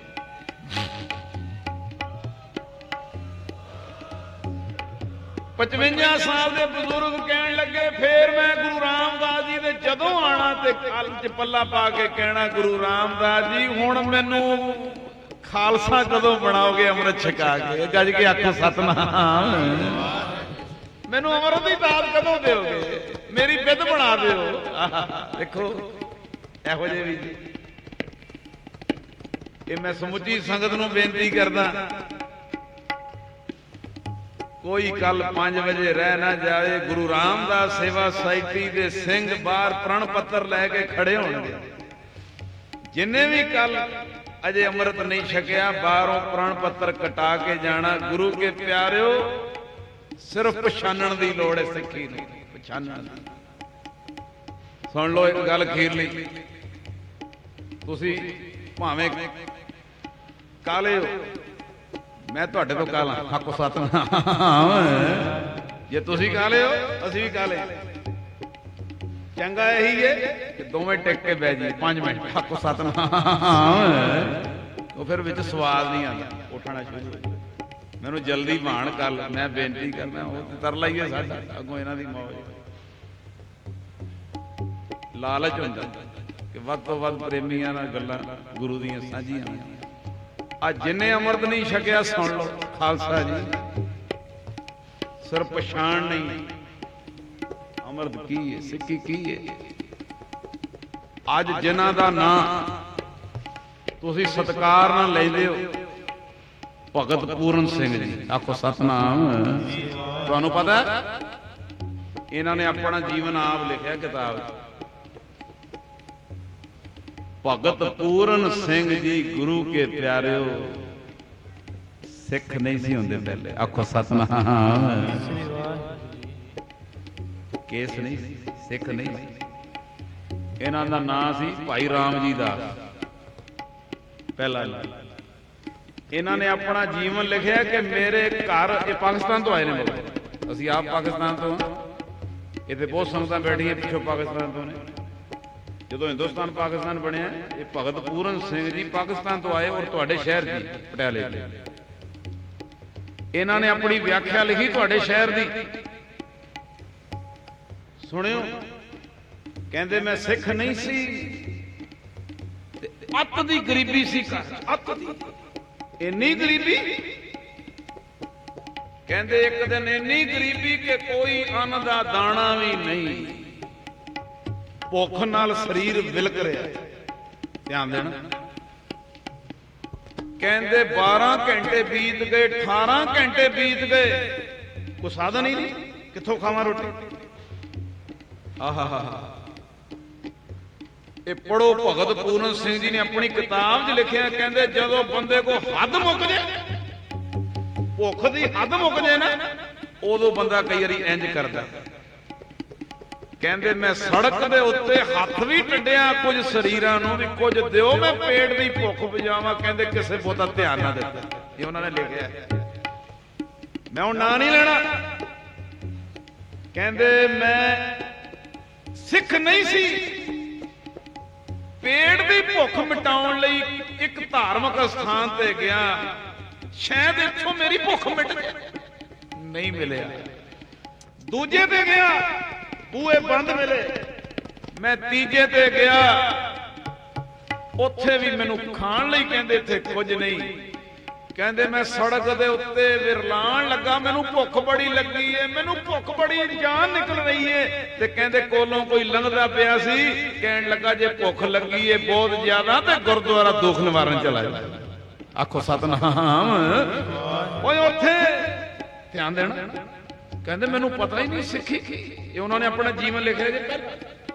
S1: ਪਚਵੰਜਾ ਸਾਲ ਦੇ ਬਜ਼ੁਰਗ ਕਹਿਣ ਲੱਗੇ ਫੇਰ ਮੈਂ ਗੁਰੂ ਰਾਮਦਾਸ ਜੀ ਦੇ ਜਦੋਂ ਆਣਾ ਤੇ ਕੱਲ 'ਚ ਪੱਲਾ ਪਾ ਕੇ ਕਹਿਣਾ, ਗੁਰੂ ਰਾਮਦਾਸ ਜੀ ਹੁਣ ਮੈਨੂੰ ਖਾਲਸਾ ਕਦੋਂ ਬਣਾਓਗੇ ਅੰਮ੍ਰਿਤ ਛਕਾ ਕੇ? ਗੱਜ ਕੇ ਆਖੋ ਸਤਨਾਮ, ਮੈਨੂੰ ਅੰਮ੍ਰਿਤ ਦੀ ਦਾਤ ਕਦੋਂ ਦਿਓਗੇ? ਮੇਰੀ ਬਿੱਧ ਬਣਾ ਦਿਓ। ਦੇਖੋ ਇਹੋ ਜਿਹੇ ਵੀ ਜੀ। ਇਹ ਮੈਂ ਸਮੁੱਚੀ ਸੰਗਤ ਨੂੰ ਬੇਨਤੀ ਕਰਦਾ, ਕੋਈ ਕੱਲ ਪੰਜ ਵਜੇ ਰਹਿ ਨਾ ਜਾਵੇ। ਗੁਰੂ ਰਾਮਦਾਸ ਸੇਵਾ ਸੁਸਾਇਟੀ ਦੇ ਸਿੰਘ ਬਾਹਰ ਪ੍ਰਣ ਪੱਤਰ ਲੈ ਕੇ ਖੜੇ ਹੋਣਗੇ। ਜਿੰਨੇ ਵੀ ਕੱਲ ਅਜੇ ਅੰਮ੍ਰਿਤ ਨਹੀਂ ਛਕਿਆ, ਬਾਹਰੋਂ ਪ੍ਰਣ ਪੱਤਰ ਕਟਾ ਕੇ ਜਾਣਾ। ਗੁਰੂ ਕੇ ਪਿਆਰਿਓ, ਸਿਰਫ ਪਛਾਣਨ ਦੀ ਲੋੜ ਹੈ ਸਿੱਖੀ ਨੂੰ, ਪਛਾਣਨ। ਸੁਣ ਲਓ ਇੱਕ ਗੱਲ ਅਖੀਰ ਲਈ, ਤੁਸੀਂ ਭਾਵੇਂ ਕਾਲੇ ਹੋ, ਮੈਂ ਤੁਹਾਡੇ ਤੋਂ ਕਾਲਾ। ਆਖੋ ਸਤਨਾਮ, ਜੇ ਤੁਸੀਂ ਕਾਲੇ ਹੋ ਅਸੀਂ ਵੀ ਕਾਲੇ। ਚੰਗਾ ਇਹੀ ਹੈ ਕਿ ਦੋਵੇਂ ਟਿਕ ਕੇ ਬਹਿ ਜੀ ਪੰਜ ਮਿੰਟ। ਆਖੋ ਸਤਨਾਮ, ਉਹ ਫਿਰ ਵਿੱਚ ਸਵਾਦ ਨਹੀਂ ਆਉਂਦਾ, ਉੱਠਣਾ ਸ਼ੁਰੂ। ਮੈਨੂੰ ਜਲਦੀ ਭਾਣ ਕੱਲ ਮੈਂ ਬੇਨਤੀ ਕਰਨਾ, ਉਹ ਤਰਲਾ ਹੀ ਹੈ ਸਾਡਾ, ਅੱਗੋਂ ਇਹਨਾਂ ਦੀ ਮੌਜ। ਲਾਲਚ ਹੁੰਦਾ ਕਿ ਵੱਧ ਤੋਂ ਵੱਧ ਪ੍ਰੇਮੀਆਂ ਨਾਲ ਗੱਲਾਂ ਗੁਰੂ ਦੀਆਂ ਸਾਂਝੀਆਂ ਹੋਈਆਂ। ਅੱਜ ਜਿੰਨੇ ਅੰਮ੍ਰਿਤ ਨਹੀਂ ਛਕਿਆ ਸੁਣ ਲਓ, ਖਾਲਸਾ ਜੀ ਸਿਰਫ ਪਛਾਣ ਨਹੀਂ, ਅੰਮ੍ਰਿਤ ਕੀ ਹੈ, ਸਿੱਖੀ ਕੀ ਹੈ। ਅੱਜ ਜਿਨ੍ਹਾਂ ਦਾ ਨਾਂ ਤੁਸੀਂ ਸਤਿਕਾਰ ਨਾਲ ਲੈਂਦੇ ਹੋ, ਭਗਤ ਪੂਰਨ ਸਿੰਘ ਜੀ। ਆਖੋ ਸਤਨਾਮ। ਤੁਹਾਨੂੰ ਪਤਾ ਇਹਨਾਂ ਨੇ ਆਪਣਾ ਜੀਵਨ ਆਪ ਲਿਖਿਆ ਕਿਤਾਬ 'ਚ। ਭਗਤ ਪੂਰਨ ਸਿੰਘ ਜੀ ਗੁਰੂ ਕੇ ਪਿਆਰਿਓ ਸਿੱਖ ਨਹੀਂ ਸੀ ਹੁੰਦੇ ਪਹਿਲੇ। ਆਖੋ ਸਤਨਾਮ। ਕੇਸ ਨਹੀਂ ਸੀ, ਸਿੱਖ ਨਹੀਂ ਸੀ। ਇਹਨਾਂ ਦਾ ਨਾਂ ਸੀ ਭਾਈ ਰਾਮ ਜੀ ਦਾ ਪਹਿਲਾ। ਇਹਨਾਂ ਨੇ ਆਪਣਾ ਜੀਵਨ ਲਿਖਿਆ ਕਿ ਮੇਰੇ ਘਰ, ਇਹ ਪਾਕਿਸਤਾਨ ਤੋਂ ਆਏ ਨੇ ਲੋਕ, ਅਸੀਂ ਆਪ ਪਾਕਿਸਤਾਨ ਤੋਂ ਹਾਂ। ਇੱਥੇ ਬਹੁਤ ਸੰਗਤਾਂ ਬੈਠੀਆਂ ਪਿੱਛੋਂ ਪਾਕਿਸਤਾਨ ਤੋਂ ਨੇ। ਜਦੋਂ ਹਿੰਦੁਸਤਾਨ ਪਾਕਿਸਤਾਨ ਬਣਿਆ, ਇਹ ਭਗਤ ਪੂਰਨ ਸਿੰਘ ਜੀ ਪਾਕਿਸਤਾਨ ਤੋਂ ਆਏ ਔਰ ਤੁਹਾਡੇ ਸ਼ਹਿਰ ਦੀ ਪਟਿਆਲੇ ਦੇ। ਇਹਨਾਂ ਨੇ ਆਪਣੀ ਵਿਆਖਿਆ ਲਿਖੀ ਤੁਹਾਡੇ ਸ਼ਹਿਰ ਦੀ, ਸੁਣਿਓ। ਕਹਿੰਦੇ ਮੈਂ ਸਿੱਖ ਨਹੀਂ ਸੀ ਤੇ ਅੱਤ ਦੀ ਗਰੀਬੀ ਸੀ ਘਰ, ਅੱਤ ਦੀ ਇੰਨੀ ਗਰੀਬੀ। ਕਹਿੰਦੇ ਇੱਕ ਦਿਨ ਇੰਨੀ ਗਰੀਬੀ ਕਿ ਕੋਈ ਅੰਨ ਦਾ ਦਾਣਾ ਵੀ ਨਹੀਂ, ਭੁੱਖ ਨਾਲ ਸਰੀਰ ਵਿਲਕ ਰਿਹਾ। ਧਿਆਨ ਦੇਣਾ। ਕਹਿੰਦੇ ਬਾਰਾਂ ਘੰਟੇ ਬੀਤ ਗਏ, ਅਠਾਰਾਂ ਘੰਟੇ ਬੀਤ ਗਏ, ਕੋਈ ਸਾਧਨ ਹੀ ਨਹੀਂ, ਕਿੱਥੋਂ ਖਾਵਾਂ ਰੋਟੀ। ਆਹਾ, ਇਹ ਪੜੋ, ਭਗਤ ਪੂਰਨ ਸਿੰਘ ਜੀ ਨੇ ਆਪਣੀ ਕਿਤਾਬ 'ਚ ਲਿਖਿਆ। ਕਹਿੰਦੇ ਜਦੋਂ ਬੰਦੇ ਕੋ ਹੱਦ ਮੁੱਕ ਜਾਏ, ਭੁੱਖ ਦੀ ਹੱਦ ਮੁੱਕ ਜਾਏ ਨਾ, ਉਦੋਂ ਬੰਦਾ ਕਈ ਵਾਰੀ ਇੰਜ ਕਰਦਾ, ਕਹਿੰਦੇ ਮੈਂ ਸੜਕ ਦੇ ਉੱਤੇ ਹੱਥ ਵੀ ਟੱਡਿਆ ਕੁਝ ਸਰੀਰਾਂ ਨੂੰ ਵੀ ਕੁਝ ਦਿਓ ਮੈਂ ਪੇਟ ਦੀ ਭੁੱਖ ਬੁਝਾਵਾਂ, ਕਹਿੰਦੇ ਕਿਸੇ ਬਹੁਤਾ ਧਿਆਨ ਨਾ ਦਿੱਤਾ। ਇਹ ਉਹਨਾਂ ਨੇ ਲਿਖਿਆ, ਮੈਂ ਹੁਣ ਨਾਂ ਨਹੀਂ ਲੈਣਾ। ਕਹਿੰਦੇ ਮੈਂ ਸਿੱਖ ਨਹੀਂ ਸੀ, ਪੇਟ ਦੀ ਭੁੱਖ ਮਿਟਾਉਣ ਲਈ ਇੱਕ ਧਾਰਮਿਕ ਸਥਾਨ ਤੇ ਗਿਆ, ਸ਼ਾਇਦ ਇੱਥੋਂ ਮੇਰੀ ਭੁੱਖ ਮਿਟ ਨਹੀਂ ਮਿਲਿਆ। ਦੂਜੇ ਤੇ ਗਿਆ, ਬੂਹੇ ਬੰਦ ਮਿਲੇ। ਮੈਂ ਤੀਜੇ ਤੇ ਗਿਆ, ਉੱਥੇ ਵੀ ਮੈਨੂੰ ਖਾਣ ਲਈ ਕਹਿੰਦੇ ਇੱਥੇ ਕੁਝ ਨਹੀਂ। ਕਹਿੰਦੇ ਮੈਂ ਸੜਕ ਦੇ ਉੱਤੇ ਵਿਰਲਾਣ ਲੱਗਾ, ਮੈਨੂੰ ਭੁੱਖ ਬੜੀ ਲੱਗੀ ਏ, ਮੈਨੂੰ ਭੁੱਖ ਬੜੀ ਜਾਨ ਨਿਕਲ ਰਹੀ ਏ। ਤੇ ਕਹਿੰਦੇ ਕੋਲੋਂ ਕੋਈ ਲੰਘਦਾ ਪਿਆ ਸੀ, ਕਹਿਣ ਲੱਗਾ ਜੇ ਭੁੱਖ ਲੱਗੀ ਏ ਬਹੁਤ ਜ਼ਿਆਦਾ ਤੇ ਗੁਰਦੁਆਰਾ ਦੁੱਖ ਨਿਵਾਰਨ ਚਲਾ ਜਾ। ਆਖੋ ਸਤਨਾਮ। ਓਏ ਉੱਥੇ ਧਿਆਨ ਦੇਣਾ। ਕਹਿੰਦੇ ਮੈਨੂੰ ਪਤਾ ਹੀ ਨਹੀਂ ਸਿੱਖੀ ਕੀ, ਇਹ ਉਹਨਾਂ ਨੇ ਆਪਣਾ ਜੀਵਨ ਲਿਖਿਆ ਜੇ ਪਹਿਲਾਂ।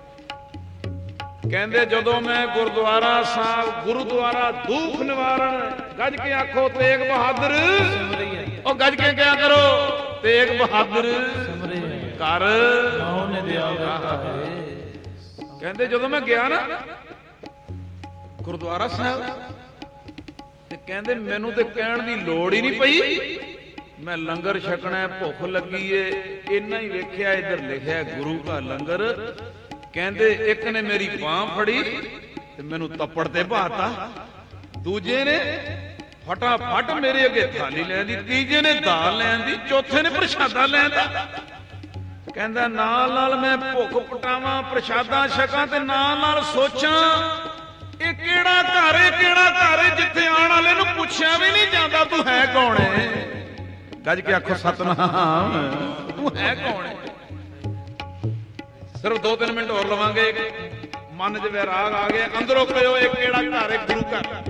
S1: ਕਹਿੰਦੇ ਜਦੋਂ ਮੈਂ ਗੁਰਦੁਆਰਾ ਸਾਹਿਬ ਗੁਰਦੁਆਰਾ ਦੁੱਖ ਨਿਵਾਰਨ, ਗੱਜ ਕੇ ਆਖੋ ਤੇਗ ਬਹਾਦਰ, ਉਹ ਗੱਜ ਕੇ ਕਿਆ ਕਰੋ ਤੇਗ ਬਹਾਦਰ ਕਰ। ਕਹਿੰਦੇ ਜਦੋਂ ਮੈਂ ਗਿਆ ਨਾ ਗੁਰਦੁਆਰਾ ਸਾਹਿਬ, ਤੇ ਕਹਿੰਦੇ ਮੈਨੂੰ ਤੇ ਕਹਿਣ ਦੀ ਲੋੜ ਹੀ ਨਹੀਂ ਪਈ, ਮੈਂ ਲੰਗਰ ਛਕਣਾ, ਭੁੱਖ ਲੱਗੀ ਏ, ਇੰਨਾ ਹੀ ਵੇਖਿਆ ਇੱਧਰ ਲਿਖਿਆ ਗੁਰੂ ਦਾ ਲੰਗਰ। ਕਹਿੰਦੇ ਇੱਕ ਨੇ ਮੇਰੀ ਬਾਂਹ ਫੜੀ ਤੇ ਮੈਨੂੰ ਤੱਪੜ ਤੇ ਭਾਤਾ, ਦੂਜੇ ਨੇ ਫਟਾਫਟ ਮੇਰੇ ਅੱਗੇ ਥਾਲੀ ਲੈਂਦੀ, ਤੀਜੇ ਨੇ ਦਾਲ ਲੈਂਦੀ, ਚੌਥੇ ਨੇ ਪ੍ਰਸ਼ਾਦਾ ਲੈਂਦਾ। ਕਹਿੰਦਾ ਨਾਲ ਨਾਲ ਮੈਂ ਭੁੱਖ ਪਟਾਵਾਂ, ਪ੍ਰਸ਼ਾਦਾ ਛਕਾਂ ਤੇ ਨਾਲ ਨਾਲ ਸੋਚਾਂ ਇਹ ਕਿਹੜਾ ਘਰ ਏ, ਕਿਹੜਾ ਘਰ ਏ ਜਿੱਥੇ ਆਉਣ ਵਾਲੇ ਨੂੰ ਪੁੱਛਿਆ ਵੀ ਨਹੀਂ ਜਾਂਦਾ ਤੂੰ ਹੈ ਕੌਣ ਏ। ਗੱਜ ਕੇ ਆਖੋ ਸਤਨਾਮ, ਤੂੰ ਹੈ ਕੌਣ ਏ। ਸਿਰਫ ਦੋ ਤਿੰਨ ਮਿੰਟ ਹੋਰ ਲਵਾਂਗੇ, ਮਨ 'ਚ ਵੈਰਾਗ ਆ ਗਿਆ, ਅੰਦਰੋਂ ਕਹਿਓ ਇਹ ਕਿਹੜਾ ਘਰ ਏ, ਗੁਰੂ ਘਰ।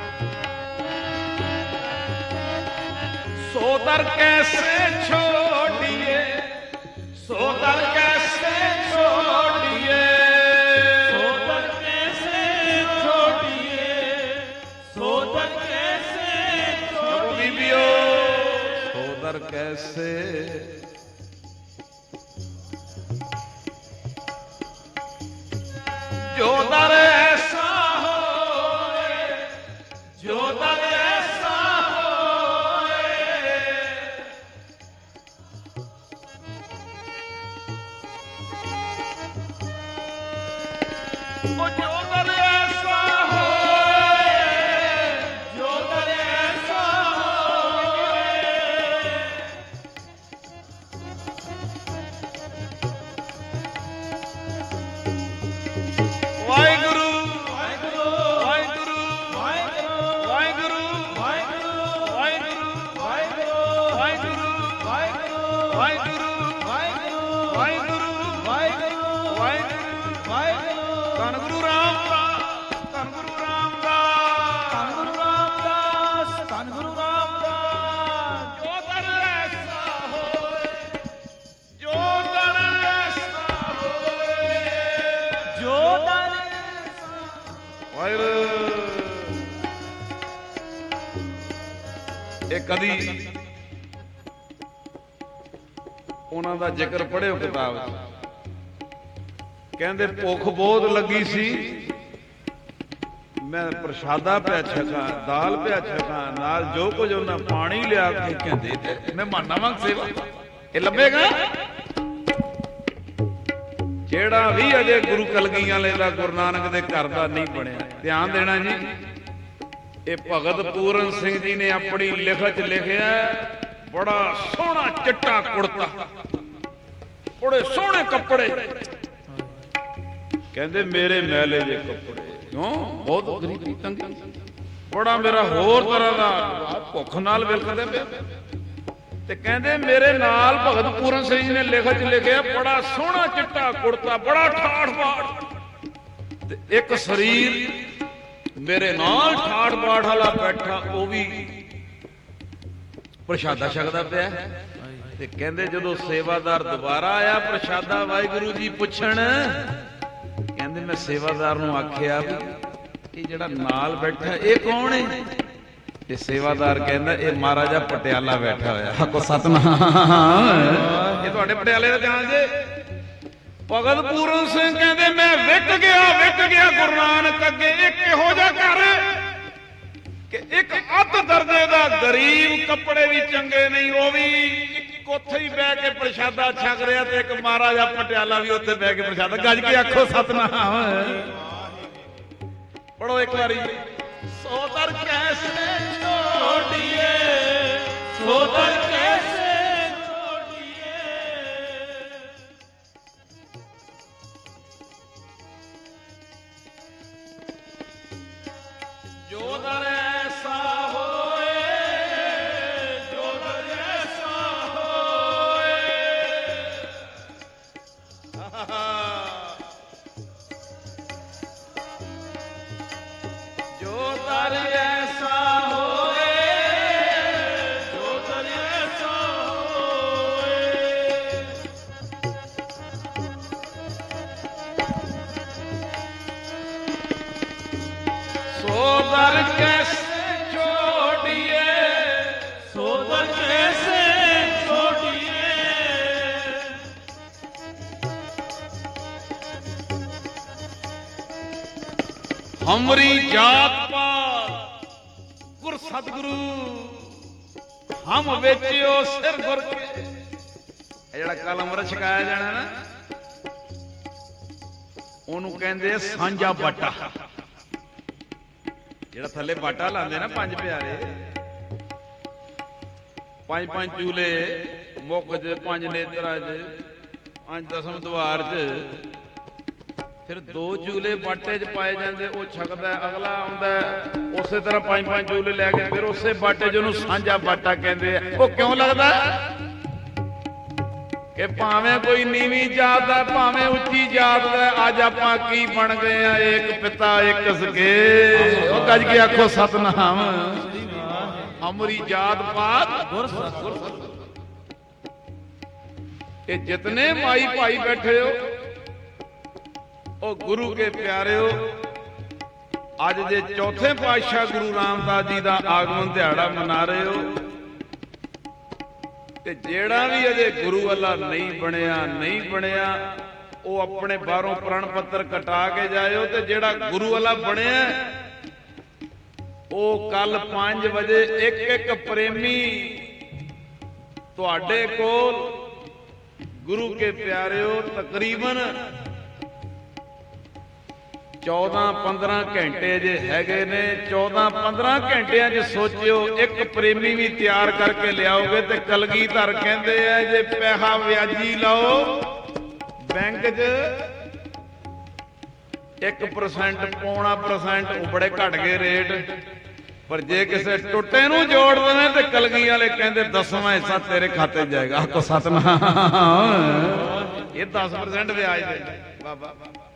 S1: ਸੋ ਦਰ ਕੈਸੇ ਛੋੜੀਏ, ਸੋ ਦਰ ਕੈਸੇ ਛੋੜੀਏ,
S2: ਸੋ ਦਰ ਕੈਸੇ ਛੋੜੀਏ, ਸੋ ਦਰ ਕੈਸੇ ਛੋੜੀਏ,
S1: ਬੀਬੀਓ ਸੋ ਦਰ ਕੈਸੇ। ਜੋ ਦਰ ਐਸਾ ਹੋਏ, ਜੋ ਦਰ ਐਸਾ ਹੋਏ, ਉਹ ਜੋ ਦਰ ਐਸਾ ਹੋਏ,
S2: ਜੋ ਦਰ ਐਸਾ ਹੋਏ।
S1: ਵਾਹਿਗੁਰੂ
S2: ਵਾਹਿਗੁਰੂ
S1: ਵਾਹਿਗੁਰੂ
S2: ਵਾਹਿਗੁਰੂ
S1: ਵਾਹਿਗੁਰੂ
S2: ਵਾਹਿਗੁਰੂ
S1: ਵਾਹਿਗੁਰੂ
S2: ਵਾਹਿਗੁਰੂ
S1: ਵਾਹਿਗੁਰੂ
S2: ਵਾਹਿਗੁਰੂ
S1: ਵਾਹਿਗੁਰੂ
S2: ਵਾਹਿਗੁਰੂ
S1: ਵਾਹਿਗੁਰੂ
S2: ਵਾਹਿਗੁਰੂ
S1: ਵਾਹਿਗੁਰੂ।
S2: ਵਾਹਿਗੁਰੂ
S1: ਧੰਨ ਗੁਰੂ ਰਾਮਦਾਸ, ਧੰਨ ਗੁਰੂ ਰਾਮਦਾਸ,
S2: ਧੰਨ ਗੁਰੂ ਰਾਮਦਾਸ, ਧੰਨ ਗੁਰੂ ਰਾਮਦਾਸ।
S1: ਜੋ ਦਰ ਐਸਾ ਹੋਏ, ਜੋ ਦਰ ਐਸਾ ਹੋਏ।
S2: ਜੋ ਦਰ
S1: ਵਾਹਿਗੁਰੂ। ਇਹ ਕਦੀ ਉਹਨਾਂ ਦਾ ਜ਼ਿਕਰ ਪੜ੍ਹਿਓ ਕਿਤਾਬ 'ਚ। ਕਹਿੰਦੇ ਭੁੱਖ ਬਹੁਤ ਲੱਗੀ ਸੀ, ਮੈਂ ਪ੍ਰਸ਼ਾਦਾ ਪਿਆ ਛਕਾਂ, ਦਾਲ ਪਿਆ ਛਕਾਂ, ਨਾਲ ਜੋ ਕੁਝ ਉਹਨਾਂ ਪਾਣੀ ਲਿਆ ਕੇ ਕਹਿੰਦੇ ਤੇ ਮੈਂ ਮਾਨਾ ਵਾਂਗ ਸੇਵਾ। ਇਹ ਲੱਭੇਗਾ ਜਿਹੜਾ ਵੀ ਅਜੇ ਗੁਰੂ ਕਲਗੀਆਂ ਵਾਲੇ ਦਾ ਗੁਰੂ ਨਾਨਕ ਦੇ ਘਰ ਦਾ ਨਹੀਂ ਬਣਿਆ। ਧਿਆਨ ਦੇਣਾ ਜੀ, ਇਹ ਭਗਤ ਪੂਰਨ ਸਿੰਘ ਜੀ ਨੇ ਆਪਣੀ ਲਿਖਤ 'ਚ ਲਿਖਿਆ, ਬੜਾ ਸੋਹਣਾ ਚਿੱਟਾ ਕੁੜਤਾ, ਬੜੇ ਸੋਹਣੇ ਕੱਪੜੇ। ਕਹਿੰਦੇ ਮੇਰੇ ਮੈਲੇ ਦੇ ਕੱਪੜੇ, ਕਿਉਂ ਬਹੁਤ ਗਰੀਬੀ ਤੰਗੀ, ਬੜਾ ਮੇਰਾ ਹੋਰ ਤਰ੍ਹਾਂ ਦਾ ਭੁੱਖ ਨਾਲ ਵਿਲਕਦੇ ਪਿਆ। ਤੇ ਕਹਿੰਦੇ ਮੇਰੇ ਨਾਲ ਭਗਤ ਪੂਰਨ ਸਿੰਘ ਜੀ ਨੇ ਲਿਖਤ 'ਚ ਲਿਖਿਆ, ਬੜਾ ਸੋਹਣਾ ਚਿੱਟਾ ਕੁੜਤਾ, ਬੜਾ ਠਾਠ ਬਾਠ, ਤੇ ਇੱਕ ਸਰੀਰ ਮੇਰੇ ਨਾਲ ਠਾਠ ਬਾਠ ਵਾਲਾ ਬੈਠਾ, ਉਹ ਵੀ ਪ੍ਰਸ਼ਾਦਾ ਛਕਦਾ ਪਿਆ। ਤੇ ਕਹਿੰਦੇ ਜਦੋਂ ਸੇਵਾਦਾਰ ਦੁਬਾਰਾ ਆਇਆ ਪ੍ਰਸ਼ਾਦਾ ਵਾਹਿਗੁਰੂ ਜੀ ਪੁੱਛਣ, ਕਹਿੰਦੇ ਮੈਂ ਸੇਵਾਦਾਰ ਨੂੰ ਆਖਿਆ ਵੀ ਇਹ ਜਿਹੜਾ ਨਾਲ ਬੈਠਾ ਇਹ ਕੌਣ ਹੈ। ਤੇ ਸੇਵਾਦਾਰ ਕਹਿੰਦਾ ਇਹ ਮਹਾਰਾਜਾ ਪਟਿਆਲਾ ਬੈਠਾ ਹੋਇਆ। ਆਖੋ ਸਤਨਾਮ। ਇਹ ਤੁਹਾਡੇ ਪਟਿਆਲੇ ਦਾ ਜਾਣ ਜੇ। ਭਗਤ ਪੂਰਨ ਸਿੰਘ ਕਹਿੰਦੇ ਮੈਂ ਵਿਕ ਗਿਆ ਵਿਕ ਗਿਆ ਗੁਰੂ ਨਾਨਕ ਅੱਗੇ। ਇੱਕ ਇਹੋ ਜਿਹਾ ਘਰ ਕਿ ਇੱਕ ਅੱਧ ਦਰਜੇ ਦਾ ਗਰੀਬ, ਕੱਪੜੇ ਵੀ ਚੰਗੇ ਨਹੀਂ, ਉਹ ਵੀ ਇੱਕ ਉੱਥੇ ਹੀ ਬਹਿ ਕੇ ਪ੍ਰਸ਼ਾਦਾ ਛਕ ਰਿਹਾ, ਤੇ ਇੱਕ ਮਹਾਰਾਜਾ ਪਟਿਆਲਾ ਵੀ ਉੱਥੇ ਬਹਿ ਕੇ ਪ੍ਰਸ਼ਾਦਾ। ਗੱਜ ਕੇ ਆਖੋ ਸਤਨਾਮ। ਪੜੋ ਇੱਕ ਵਾਰੀ।
S2: ਸੋਦਰ ਕੈਸੇ ਛੋੜੀਏ, ਸੋਦਰ ਕੈਸੇ ਛੋੜੀਏ। ਜੋ ਦਰ ਐਸਾ ਹੋਏ, ਜੋ ਦਰ ਐਸਾ ਹੋਏ। ਜੋ ਦਰ ਐਸਾ ਹੋਏ, ਜੋ ਦਰ ਐਸਾ ਹੋਏ। ਸੋ ਦਰ ਕੈਸੇ ਛੋੜੀਏ, ਸੋ ਦਰ ਕੈਸੇ ਛੋੜੀਏ।
S1: ਹਮਰੀ ਜਾਤ ਪਾਤ ਗੁਰ ਸਤਿਗੁਰੂ ਹਮ ਵੇਚਿਓ ਸਿਰ ਗੁਰ ਕੇ। ਇਹ ਜਿਹੜਾ ਕੱਲ ਅੰਮ੍ਰਿਤ ਛਕਾਇਆ ਜਾਣਾ ਨਾ, ਉਹਨੂੰ ਕਹਿੰਦੇ ਸਾਂਝਾ ਬਾਟਾ। ਜਿਹੜਾ ਥੱਲੇ ਬਾਟਾ ਲਾਉਂਦੇ ਨਾ ਪੰਜ ਪਿਆਰੇ, ਪੰਜ ਪੰਜ ਚੂਲੇ ਮੁੱਖ ਚ, ਪੰਜ ਨੇਤਰਾਂ ਚ, ਪੰਜ ਦਸਮ ਦਵਾਰ ਚ, ਫਿਰ ਦੋ ਚੂਲੇ ਬਾਟੇ ਚ ਪਾਏ ਜਾਂਦੇ, ਉਹ ਛਕਦਾ, ਅਗਲਾ ਆਉਂਦਾ ਉਸੇ ਤਰ੍ਹਾਂ ਪੰਜ ਪੰਜ ਚੂਲੇ ਲੈ ਕੇ, ਫਿਰ ਉਸੇ ਬਾਟੇ ਚ ਉਹਨੂੰ ਸਾਂਝਾ ਬਾਟਾ ਕਹਿੰਦੇ ਆ। ਉਹ ਕਿਉਂ ਲੱਗਦਾ ਕਿ ਭਾਵੇਂ ਕੋਈ ਨੀਵੀਂ ਜਾਤ ਦਾ, ਭਾਵੇਂ ਉੱਚੀ ਜਾਤ ਦਾ, ਅੱਜ ਆਪਾਂ ਕੀ ਬਣ ਗਏ ਆ, ਇੱਕ ਪਿਤਾ ਇੱਕ ਸਕੇ। ਉਹ ਗੱਜ ਕੇ ਆਖੋ ਸਤਨਾਮ। ਹਮਰੀ ਜਾਤ ਪਾਤ ਗੁਰ ਸਤਿਗੁਰੂ। ਇਹ ਜਿਤਨੇ ਮਾਈ ਭਾਈ ਬੈਠੇ ਹੋ, ਉਹ ਗੁਰੂ ਕੇ ਪਿਆਰਿਓ, ਅੱਜ ਦੇ ਚੌਥੇ ਪਾਤਸ਼ਾਹ ਗੁਰੂ ਰਾਮਦਾਸ ਜੀ ਦਾ ਆਗਮਨ ਦਿਹਾੜਾ ਮਨਾ ਰਹੇ ਹੋ। ਤੇ ਜਿਹੜਾ ਵੀ ਅਜੇ ਗੁਰੂ ਵਾਲਾ ਨਹੀਂ ਬਣਿਆ ਨਹੀਂ ਬਣਿਆ ਉਹ ਆਪਣੇ ਬਾਹਰੋਂ ਪ੍ਰਣ ਪੱਤਰ ਕਟਾ ਕੇ ਜਾਇਓ। ਤੇ ਜਿਹੜਾ ਗੁਰੂ ਵਾਲਾ ਬਣਿਆ ਉਹ ਕੱਲ ਪੰਜ ਵਜੇ ਇੱਕ ਇੱਕ ਪ੍ਰੇਮੀ ਤੁਹਾਡੇ ਕੋਲ ਗੁਰੂ ਕੇ ਪਿਆਰਿਓ ਤਕਰੀਬਨ ਚੌਦਾਂ ਪੰਦਰਾਂ ਘੰਟੇ ਜੇ ਹੈਗੇ ਨੇ। ਚੌਦਾਂ ਪੰਦਰਾਂ ਘੰਟਿਆਂ 'ਚ ਸੋਚਿਓ ਇੱਕ ਪ੍ਰੇਮੀ ਵੀ ਤਿਆਰ ਕਰਕੇ ਲਿਆਓਗੇ। ਤੇ ਕਲਗੀਧਰ ਕਹਿੰਦੇ ਆ ਜੇ ਪੈਸਾ ਵਿਆਜੀ ਲਾਓ ਬੈਂਕ 'ਚ ਇੱਕ ਪਰਸੈਂਟ ਪੌਣਾ ਪਰਸੈਂਟ ਉਹ ਬੜੇ ਘਟ ਗਏ ਰੇਟ, ਪਰ ਜੇ ਕਿਸੇ ਟੁੱਟੇ ਨੂੰ ਜੋੜ ਦੇਵੇ ਤੇ ਕਲਗੀ ਵਾਲੇ ਕਹਿੰਦੇ ਦਸਵਾਂ ਹਿੱਸਾ ਤੇਰੇ ਖਾਤੇ 'ਚ ਜਾਏਗਾ। ਆਖੋ ਸਤਨਾਮ। ਇਹ ਦਸ ਪਰਸੈਂਟ ਵਿਆਜ ਦੇ ਬਾਬਾ।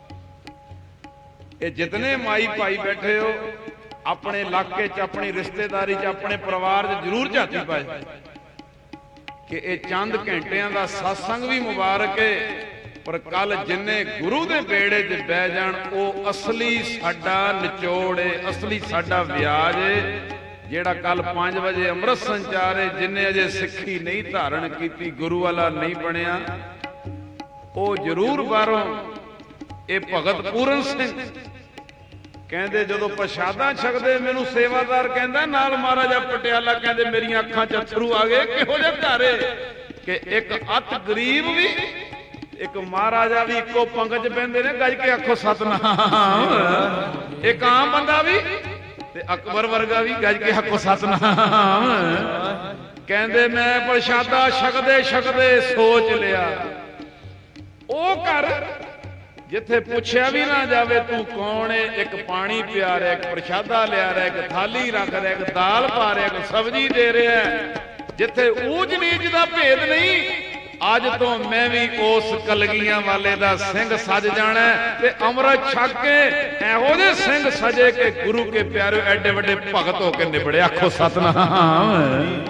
S1: ਇਹ ਜਿਤਨੇ ਮਾਈ ਭਾਈ ਬੈਠੇ ਹੋ ਆਪਣੇ ਇਲਾਕੇ 'ਚ, ਆਪਣੀ ਰਿਸ਼ਤੇਦਾਰੀ 'ਚ, ਆਪਣੇ ਪਰਿਵਾਰ 'ਚ ਜ਼ਰੂਰ ਝਾਤੀ ਪਾਏ ਕਿ ਇਹ ਚੰਦ ਘੰਟਿਆਂ ਦਾ ਸਤਸੰਗ ਵੀ ਮੁਬਾਰਕ ਹੈ, ਪਰ ਕੱਲ ਜਿੰਨੇ ਗੁਰੂ ਦੇ ਬੇੜੇ 'ਚ ਬਹਿ ਜਾਣ ਉਹ ਅਸਲੀ ਸਾਡਾ ਨਿਚੋੜ ਹੈ, ਅਸਲੀ ਸਾਡਾ ਵਿਆਜ ਹੈ। ਜਿਹੜਾ ਕੱਲ ਪੰਜ ਵਜੇ ਅੰਮ੍ਰਿਤ ਸੰਚਾਰ ਹੈ, ਜਿੰਨੇ ਅਜੇ ਸਿੱਖੀ ਨਹੀਂ ਧਾਰਨ ਕੀਤੀ, ਗੁਰੂ ਵਾਲਾ ਨਹੀਂ ਬਣਿਆ, ਉਹ ਜ਼ਰੂਰ ਬਾਹਰੋਂ। ਇਹ ਭਗਤ ਪੂਰਨ ਸਿੰਘ ਕਹਿੰਦੇ ਜਦੋਂ ਪ੍ਰਸ਼ਾਦਾ ਛਕਦੇ ਮੈਨੂੰ ਸੇਵਾਦਾਰ ਕਹਿੰਦਾ ਨਾਲ ਮਹਾਰਾਜਾ ਪਟਿਆਲਾ ਕਹਿੰਦੇ ਮੇਰੀਆਂ ਅੱਖਾਂ 'ਚ ਅਥਰੂ ਆ ਗਏ। ਕਿਹੋ ਜਿਹਾ ਘਰ ਕਿ ਇੱਕ ਅਤ ਗਰੀਬ ਵੀ ਇੱਕ ਮਹਾਰਾਜਾ ਵੀ ਇੱਕੋ ਪੰਗਤ 'ਚ ਬਹਿੰਦੇ ਨੇ। ਗੱਜ ਕੇ ਆਖੋ ਸਤਨਾਮ। ਇੱਕ ਆਮ ਬੰਦਾ ਵੀ ਤੇ ਅਕਬਰ ਵਰਗਾ ਵੀ। ਗੱਜ ਕੇ ਆਖੋ ਸਤਨਾਮ। ਕਹਿੰਦੇ ਮੈਂ ਪ੍ਰਸ਼ਾਦਾ ਛਕਦੇ ਛਕਦੇ ਸੋਚ ਲਿਆ ਉਹ ਘਰ ਜਿੱਥੇ ਪੁੱਛਿਆ ਵੀ ਨਾ ਜਾਵੇ ਤੂੰ ਕੌਣ ਏ, ਇੱਕ ਪਾਣੀ ਪਿਆ ਰਿਹਾ, ਇੱਕ ਪ੍ਰਸ਼ਾਦਾ ਲਿਆ ਰਿਹਾ, ਇੱਕ ਥਾਲੀ ਰੱਖ ਰਿਹਾ, ਇੱਕ ਦਾਲ ਪਾ ਰਿਹਾ, ਇੱਕ ਸਬਜ਼ੀ ਦੇ ਰਿਹਾ, ਜਿੱਥੇ ਊਚ ਨੀਚ ਦਾ ਭੇਦ ਨਹੀਂ। ਅੱਜ ਤੋਂ ਮੈਂ ਵੀ ਉਸ ਕਲਗੀਆਂ ਵਾਲੇ ਦਾ ਸਿੰਘ ਸੱਜ ਜਾਣਾ ਤੇ ਅੰਮ੍ਰਿਤ ਛਕ ਕੇ ਇਹੋ ਜਿਹੇ ਸਿੰਘ ਸਜੇ ਕਿ ਗੁਰੂ ਕੇ ਪਿਆਰੇ ਐਡੇ ਵੱਡੇ ਭਗਤ ਹੋ ਕੇ ਨਿਬੜੇ। ਆਖੋ ਸਤਨਾਮ।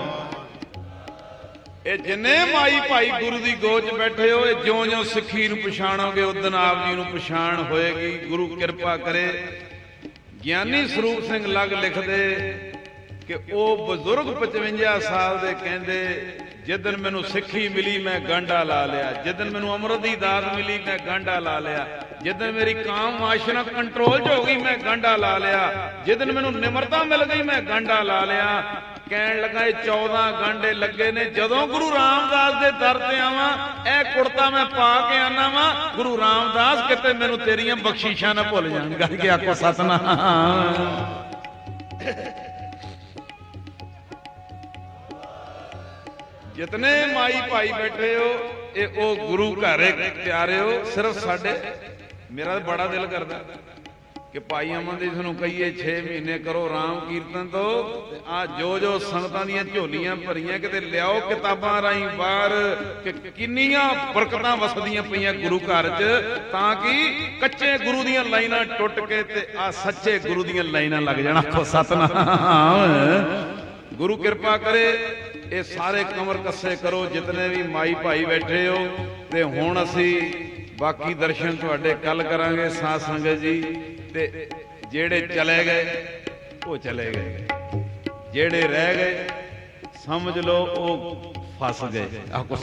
S1: ਇਹ ਜਿੰਨੇ ਮਾਈ ਭਾਈ ਗੁਰੂ ਦੀ ਗੋਚ ਬੈਠੇ ਹੋ, ਇਹ ਜਿਉਂ ਜਿਉਂ ਸਿੱਖੀ ਨੂੰ ਪਛਾਣੋਗੇ ਉਦੋਂ ਆਪ ਜੀ ਨੂੰ ਪਛਾਣ ਹੋਏਗੀ। ਗੁਰੂ ਕਿਰਪਾ ਕਰੇ। ਗਿਆਨੀ ਸਰੂਪ ਸਿੰਘ ਲੱਗ ਲਿਖਦੇ ਕਿ ਉਹ ਬਜ਼ੁਰਗ ਪਚਵੰਜਾ ਸਾਲ ਦੇ ਕਹਿੰਦੇ ਜਿੱਦਣ ਮੈਨੂੰ ਸਿੱਖੀ ਮਿਲੀ ਮੈਂ ਗਾਂਡਾ ਲਾ ਲਿਆ, ਜਿੱਦਣ ਮੈਨੂੰ ਅੰਮ੍ਰਿਤ ਦੀ ਦਾਤ ਮਿਲੀ ਮੈਂ ਗਾਂਡਾ ਲਾ ਲਿਆ, ਜਿੱਦਣ ਮੇਰੀ ਕਾਮ ਵਾਸ਼ਨਾ ਕੰਟਰੋਲ 'ਚ ਹੋ ਗਈ ਮੈਂ ਗਾਂਡਾ ਲਾ ਲਿਆ, ਜਿੱਦਣ ਮੈਨੂੰ ਨਿਮਰਤਾ ਮਿਲ ਗਈ ਮੈਂ ਗਾਂਡਾ ਲਾ ਲਿਆ। ਕਹਿਣ ਲੱਗਾ ਇਹ ਚੌਦਾਂ ਗਾਂਡੇ ਲੱਗੇ ਨੇ, ਜਦੋਂ ਗੁਰੂ ਰਾਮਦਾਸ ਦੇ ਦਰ ਤੇ ਆਵਾਂ ਇਹ ਕੁੜਤਾ ਮੈਂ ਪਾ ਕੇ ਆਨਾ ਵਾਂ, ਗੁਰੂ ਰਾਮਦਾਸ ਕਿਤੇ ਮੈਨੂੰ ਤੇਰੀਆਂ ਬਖਸ਼ਿਸ਼ਾਂ ਨਾ ਭੁੱਲ ਜਾਣ। ਗੱਲ ਕੇ ਆਖੋ ਸਤਨਾਮ। ਜਿਤਨੇ ਮਾਈ ਭਾਈ ਬੈਠੇ ਹੋ ਇਹ ਉਹ ਗੁਰੂ ਘਰ ਪਿਆਰੇ ਹੋ। ਸਿਰਫ ਸਾਡੇ ਮੇਰਾ ਬੜਾ ਦਿਲ ਕਰਦਾ ਕਿ ਭਾਈ ਅਮਨਦੀਪ ਨੂੰ ਕਹੀਏ ਛੇ ਮਹੀਨੇ ਕਰੋ ਰਾਮ ਕੀਰਤਨ ਤੋਂ, ਆ ਜੋ ਜੋ ਸੰਗਤਾਂ ਦੀਆਂ ਝੋਲੀਆਂ ਭਰੀਆਂ ਕਿਤੇ ਲਿਆਓ ਕਿਤਾਬਾਂ ਰਾਹੀਂ ਬਾਹਰ, ਕਿ ਕਿੰਨੀਆਂ ਬਰਕਤਾਂ ਵਸਦੀਆਂ ਪਈਆਂ ਗੁਰੂ ਘਰ 'ਚ, ਤਾਂ ਕਿ ਕੱਚੇ ਗੁਰੂ ਦੀਆਂ ਲਾਈਨਾਂ ਟੁੱਟ ਕੇ ਤੇ ਆ ਸੱਚੇ ਗੁਰੂ ਦੀਆਂ ਲਾਈਨਾਂ ਲੱਗ ਜਾਣ। ਆਖੋ ਸਤਨਾਮ। ਗੁਰੂ ਕਿਰਪਾ ਕਰੇ ਇਹ ਸਾਰੇ ਕਮਰ ਕੱਸੇ ਕਰੋ ਜਿਤਨੇ ਵੀ ਮਾਈ ਭਾਈ ਬੈਠੇ ਹੋ। ਤੇ ਹੁਣ ਅਸੀਂ ਬਾਕੀ ਦਰਸ਼ਨ ਤੁਹਾਡੇ ਕੱਲ ਕਰਾਂਗੇ ਸਾਧ ਸੰਗਤ ਜੀ। ਤੇ ਜਿਹੜੇ ਚਲੇ ਗਏ ਉਹ ਚਲੇ ਗਏ, ਜਿਹੜੇ ਰਹਿ ਗਏ ਸਮਝ ਲਓ ਉਹ ਫਸ ਗਏ। ਆਖੋ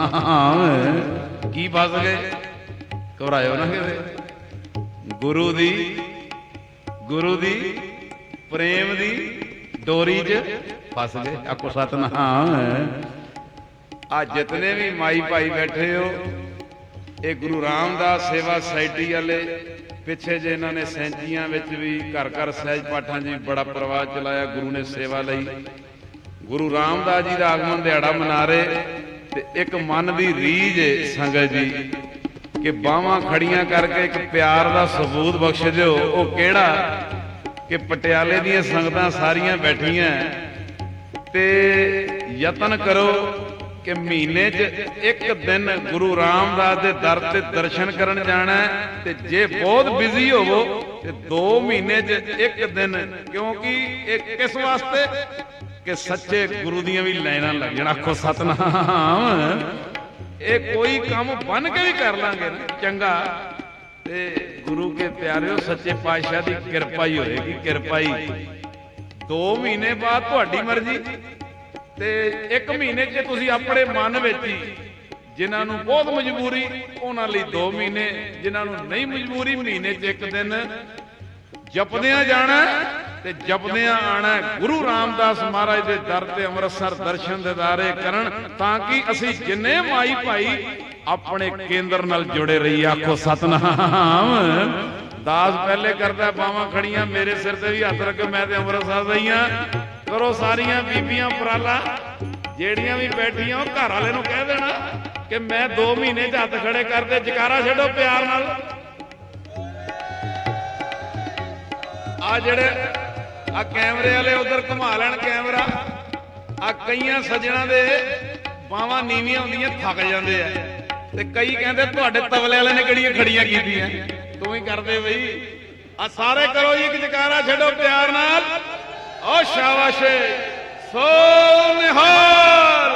S1: ਸਤਨਾਮ। ਕੀ ਫਸ ਗਏ? ਘਬਰਾਇਓ ਨਾ ਕਿਤੇ। ਗੁਰੂ ਦੀ ਗੁਰੂ ਦੀ ਪ੍ਰੇਮ ਦੀ ਡੋਰੀ 'ਚ ਫਸ ਗਏ। ਆਖੋ ਸਤਨਾਮ। ਆ ਜਿਤਨੇ ਵੀ ਮਾਈ ਭਾਈ ਬੈਠੇ ਹੋ ਇਹ ਗੁਰੂ ਰਾਮਦਾਸ ਸੇਵਾ ਸੁਸਾਇਟੀ ਵਾਲੇ ਪਿੱਛੇ ਜੇ ਇਹਨਾਂ ਨੇ ਸੈਂਚੀਆਂ ਵਿੱਚ ਵੀ ਘਰ ਘਰ ਸਹਿਜ ਪਾਠਾਂ 'ਚ ਵੀ ਬੜਾ ਪ੍ਰਵਾਹ ਚਲਾਇਆ। ਗੁਰੂ ਨੇ ਸੇਵਾ ਲਈ। ਗੁਰੂ ਰਾਮਦਾਸ ਜੀ ਦਾ ਆਗਮਨ ਦਿਹਾੜਾ ਮਨਾ ਰਹੇ ਤੇ ਇੱਕ ਮਨ ਦੀ ਰੀਝ ਸੰਗਤ ਜੀ ਕਿ ਬਾਹਾਂ ਖੜੀਆਂ ਕਰਕੇ ਇੱਕ ਪਿਆਰ ਦਾ ਸਬੂਤ ਬਖਸ਼ ਦਿਓ। ਉਹ ਕਿਹੜਾ ਕਿ ਪਟਿਆਲੇ ਦੀਆਂ ਸੰਗਤਾਂ ਸਾਰੀਆਂ ਬੈਠੀਆਂ ਤੇ ਯਤਨ ਕਰੋ ਕਿ ਮਹੀਨੇ 'ਚ ਇੱਕ ਦਿਨ ਗੁਰੂ ਰਾਮਦਾਸ ਦੇ ਦਰ ਤੇ ਦਰਸ਼ਨ ਕਰਨ ਜਾਣਾ। ਤੇ ਜੇ ਬਹੁਤ ਬਿਜ਼ੀ ਹੋਵੋ ਤੇ ਦੋ ਮਹੀਨੇ 'ਚ ਇੱਕ ਦਿਨ, ਕਿਉਂਕਿ ਇਹ ਕਿਸ ਵਾਸਤੇ ਕਿ ਸੱਚੇ ਗੁਰੂ ਦੀਆਂ ਵੀ ਲਾਈਨਾਂ ਲੱਗ ਜਾਣ। ਆਖੋ ਸਤਨਾਮ। ਇਹ ਕੋਈ ਕੰਮ ਬਣ ਕੇ ਵੀ ਕਰ ਲਾਂਗੇ ਨਾ ਚੰਗਾ ਤੇ ਗੁਰੂ ਕੇ ਪਿਆਰਿਓ ਸੱਚੇ ਪਾਤਸ਼ਾਹ ਦੀ ਕਿਰਪਾ ਹੀ ਹੋਏਗੀ। ਕਿਰਪਾ ਹੀ। ਦੋ ਮਹੀਨੇ ਬਾਅਦ ਤੁਹਾਡੀ ਮਰਜ਼ੀ ਤੇ ਇੱਕ ਮਹੀਨੇ 'ਚ ਤੁਸੀਂ ਆਪਣੇ ਮਨ ਵਿੱਚ ਹੀ, ਜਿਨ੍ਹਾਂ ਨੂੰ ਬਹੁਤ ਮਜਬੂਰੀ ਉਹਨਾਂ ਲਈ ਦੋ ਮਹੀਨੇ, ਜਿਨ੍ਹਾਂ ਨੂੰ ਨਹੀਂ ਮਜਬੂਰੀ ਮਹੀਨੇ 'ਚ ਇੱਕ ਦਿਨ ਜਪਦਿਆਂ ਜਾਣਾ ਤੇ ਜਪਦਿਆਂ ਆਣਾ। ਗੁਰੂ ਰਾਮਦਾਸ ਮਹਾਰਾਜ ਦੇ ਦਰ ਤੇ ਅੰਮ੍ਰਿਤਸਰ ਦਰਸ਼ਨ ਦਿਦਾਰੇ ਕਰਨ ਤਾਂ ਕਿ ਅਸੀਂ ਜਿੰਨੇ ਮਾਈ ਭਾਈ ਆਪਣੇ ਕੇਂਦਰ ਨਾਲ ਜੁੜੇ ਰਹੀ। ਆਖੋ ਸਤਨਾਮ। ਦਾਸ ਪਹਿਲੇ ਕਰਦਾ ਬਾਹਾਂ ਖੜੀਆਂ, ਮੇਰੇ ਸਿਰ ਤੇ ਵੀ ਹੱਥ ਰੱਖ, ਮੈਂ ਤੇ ਅੰਮ੍ਰਿਤਸਰ ਦਾ ਹੀ ਆ। ਕਰੋ ਸਾਰੀਆਂ ਬੀਬੀਆਂ ਉਪਰਾਲਾ, ਜਿਹੜੀਆਂ ਵੀ ਬੈਠੀਆਂ ਉਹ ਘਰ ਵਾਲੇ ਨੂੰ ਕਹਿ ਦੇਣਾ ਕਿ ਮੈਂ ਦੋ ਮਹੀਨੇ 'ਚ ਹੱਥ ਖੜੇ ਕਰਦੇ। ਜਕਾਰਾ ਛੱਡੋ ਪਿਆਰ ਨਾਲ। ਆ ਜਿਹੜੇ ਆ ਕੈਮਰੇ ਵਾਲੇ ਉਧਰ ਘੁਮਾ ਲੈਣ ਕੈਮਰਾ। ਆ ਕਈਆਂ ਸੱਜਣਾ ਦੇ ਬਾਹਾਂ ਨੀਵੀਆਂ ਹੁੰਦੀਆਂ ਥੱਕ ਜਾਂਦੇ ਆ ਤੇ ਕਈ ਕਹਿੰਦੇ ਤੁਹਾਡੇ ਤਬਲੇ ਵਾਲੇ ਨੇ ਕਿਹੜੀਆਂ ਖੜੀਆਂ ਕੀਤੀਆਂ, ਤੂੰ ਹੀ ਕਰਦੇ ਬਈ। ਆ ਸਾਰੇ ਕਰੋ ਜੀ ਇੱਕ ਜਕਾਰਾ ਛੱਡੋ ਪਿਆਰ ਨਾਲ। ਓ ਸ਼ਾਬਾਸ਼। ਸੋ ਨਿਹਾਲ।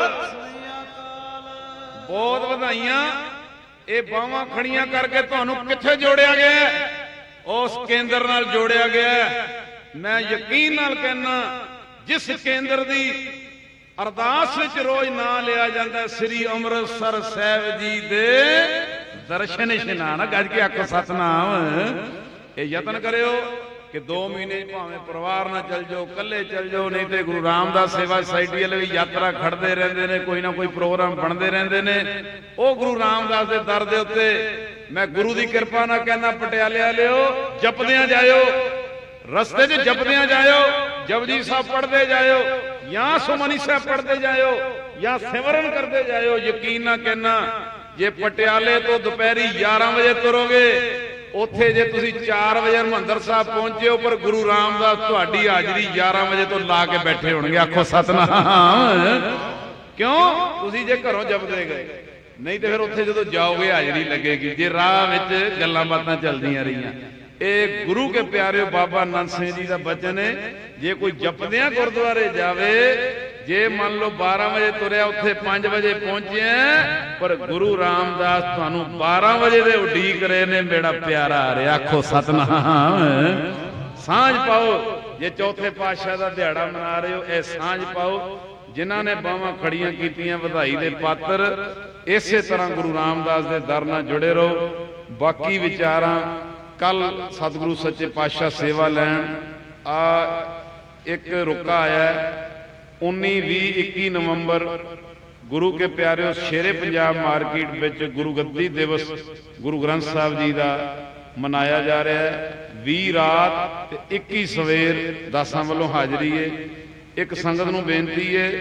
S1: ਬਹੁਤ ਵਧਾਈਆਂ। ਇਹ ਬਾਹਾਂ ਖੜੀਆਂ ਕਰਕੇ ਤੁਹਾਨੂੰ ਕਿੱਥੇ ਜੋੜਿਆ ਗਿਆ? ਉਸ ਕੇਂਦਰ ਨਾਲ ਜੋੜਿਆ ਗਿਆ। ਮੈਂ ਯਕੀਨ ਨਾਲ ਕਹਿਣਾ ਜਿਸ ਕੇਂਦਰ ਦੀ ਅਰਦਾਸ ਵਿੱਚ ਰੋਜ਼ ਨਾਂ ਲਿਆ ਜਾਂਦਾ, ਸ੍ਰੀ ਅੰਮ੍ਰਿਤਸਰ ਸਾਹਿਬ ਜੀ ਦੇ ਦਰਸ਼ਨ ਇਸ਼ਨਾਨ। ਗੱਜ ਕੇ ਆਖੋ ਸਤਨਾਮ। ਇਹ ਯਤਨ ਕਰਿਓ ਕਿ ਦੋ ਮਹੀਨੇ ਭਾਵੇਂ ਪਰਿਵਾਰ ਨਾਲ ਚੱਲ ਜਾਓ, ਇਕੱਲੇ ਚੱਲ ਜਾਓ, ਨਹੀਂ ਤੇ ਗੁਰੂ ਰਾਮਦਾਸ ਸੇਵਾ ਸੁਸਾਇਟੀ ਵਾਲੇ ਵੀ ਯਾਤਰਾ ਖੜਦੇ ਰਹਿੰਦੇ ਨੇ, ਕੋਈ ਨਾ ਕੋਈ ਪ੍ਰੋਗਰਾਮ ਬਣਦੇ ਰਹਿੰਦੇ ਨੇ। ਉਹ ਗੁਰੂ ਰਾਮਦਾਸ ਦੇ ਦਰ ਦੇ ਉੱਤੇ ਮੈਂ ਗੁਰੂ ਦੀ ਕਿਰਪਾ ਨਾਲ ਕਹਿੰਦਾ ਪਟਿਆਲੇ ਵਾਲਿਓ ਜਪਦਿਆਂ ਜਾਇਓ, ਰਸਤੇ 'ਚ ਜਪਦਿਆਂ ਜਾਇਓ, ਜਪਜੀ ਸਾਹਿਬ ਪੜ੍ਹਦੇ ਜਾਇਓ ਜਾਂ ਸੁਮਨੀ ਸਾਹਿਬ ਪੜ੍ਹਦੇ ਜਾਇਓ ਜਾਂ ਸਿਮਰਨ ਕਰਦੇ ਜਾਇਓ। ਯਕੀਨ ਨਾਲ ਕਹਿਣਾ ਜੇ ਪਟਿਆਲੇ ਤੋਂ ਦੁਪਹਿਰੀ ਗਿਆਰਾਂ ਵਜੇ ਤੁਰੋਗੇ, ਉੱਥੇ ਜੇ ਤੁਸੀਂ ਚਾਰ ਵਜੇ ਹਰਿਮੰਦਰ ਸਾਹਿਬ ਪਹੁੰਚੇ ਹੋ, ਪਰ ਗੁਰੂ ਰਾਮਦਾਸ ਤੁਹਾਡੀ ਹਾਜ਼ਰੀ ਗਿਆਰਾਂ ਵਜੇ ਤੋਂ ਲਾ ਕੇ ਬੈਠੇ ਹੋਣਗੇ। ਆਖੋ ਸਤਨਾਮ। ਕਿਉਂ? ਤੁਸੀਂ ਜੇ ਘਰੋਂ ਜਪਦੇ ਗਏ, ਨਹੀਂ ਤੇ ਫਿਰ ਉੱਥੇ ਜਦੋਂ ਜਾਓਗੇ ਹਾਜ਼ਰੀ ਲੱਗੇਗੀ। ਜੇ ਰਾਹ ਵਿੱਚ ਗੱਲਾਂ ਬਾਤਾਂ ਚੱਲਦੀਆਂ ਰਹੀਆਂ। ਇਹ ਗੁਰੂ ਕੇ ਪਿਆਰਿਓ ਬਾਬਾ ਨੰਦ ਸਿੰਘ ਜੀ ਦਾ ਬਚਨ ਹੈ। ਜੇ ਕੋਈ ਜਪਦਿਆਂ ਗੁਰਦੁਆਰੇ ਜਾਵੇ, ਜੇ ਮੰਨ ਲਓ ਬਾਰਾਂ ਵਜੇ ਤੁਰਿਆ, ਉੱਥੇ ਪੰਜ ਵਜੇ ਪਹੁੰਚਿਆ, ਪਰ ਗੁਰੂ ਰਾਮਦਾਸ ਤੁਹਾਨੂੰ ਬਾਰਾਂ ਵਜੇ ਦੇ ਉਡੀਕ ਰਹੇ ਨੇ, ਮੇਰਾ ਪਿਆਰਾ ਆ ਰਿਹਾ। ਆਖੋ ਸਤਨਾਮ। ਸਾਂਝ ਪਾਓ। ਜੇ ਚੌਥੇ ਪਾਤਸ਼ਾਹ ਦਾ ਦਿਹਾੜਾ ਮਨਾ ਰਹੇ ਹੋ, ਇਹ ਸਾਂਝ ਪਾਓ। ਜਿਨ੍ਹਾਂ ਨੇ ਬਾਹਾਂ ਖੜੀਆਂ ਕੀਤੀਆਂ ਵਧਾਈ ਦੇ ਪਾਤਰ। ਇਸੇ ਤਰ੍ਹਾਂ ਗੁਰੂ ਰਾਮਦਾਸ ਦੇ ਦਰ ਨਾਲ ਜੁੜੇ ਰਹੋ। ਬਾਕੀ ਵਿਚਾਰਾਂ ਕੱਲ ਸਤਿਗੁਰੂ ਸੱਚੇ ਪਾਤਸ਼ਾਹ ਸੇਵਾ ਲੈਣ। ਆ ਇੱਕ ਰੁਕਾ ਆਇਆ ਉੱਨੀ ਵੀਹ ਇੱਕੀ ਨਵੰਬਰ ਗੁਰੂ ਕੇ ਪਿਆਰਿਓ ਸ਼ੇਰੇ ਪੰਜਾਬ ਮਾਰਕੀਟ ਵਿੱਚ ਗੁਰੂ ਗੱਦੀ ਦਿਵਸ ਗੁਰੂ ਗ੍ਰੰਥ ਸਾਹਿਬ ਜੀ ਦਾ ਮਨਾਇਆ ਜਾ ਰਿਹਾ ਹੈ। ਵੀਹ ਰਾਤ ਤੇ ਇੱਕੀ ਸਵੇਰ ਦਾਸਾਂ ਵੱਲੋਂ ਹਾਜ਼ਰੀ ਹੈ। ਇੱਕ ਸੰਗਤ ਨੂੰ ਬੇਨਤੀ ਹੈ,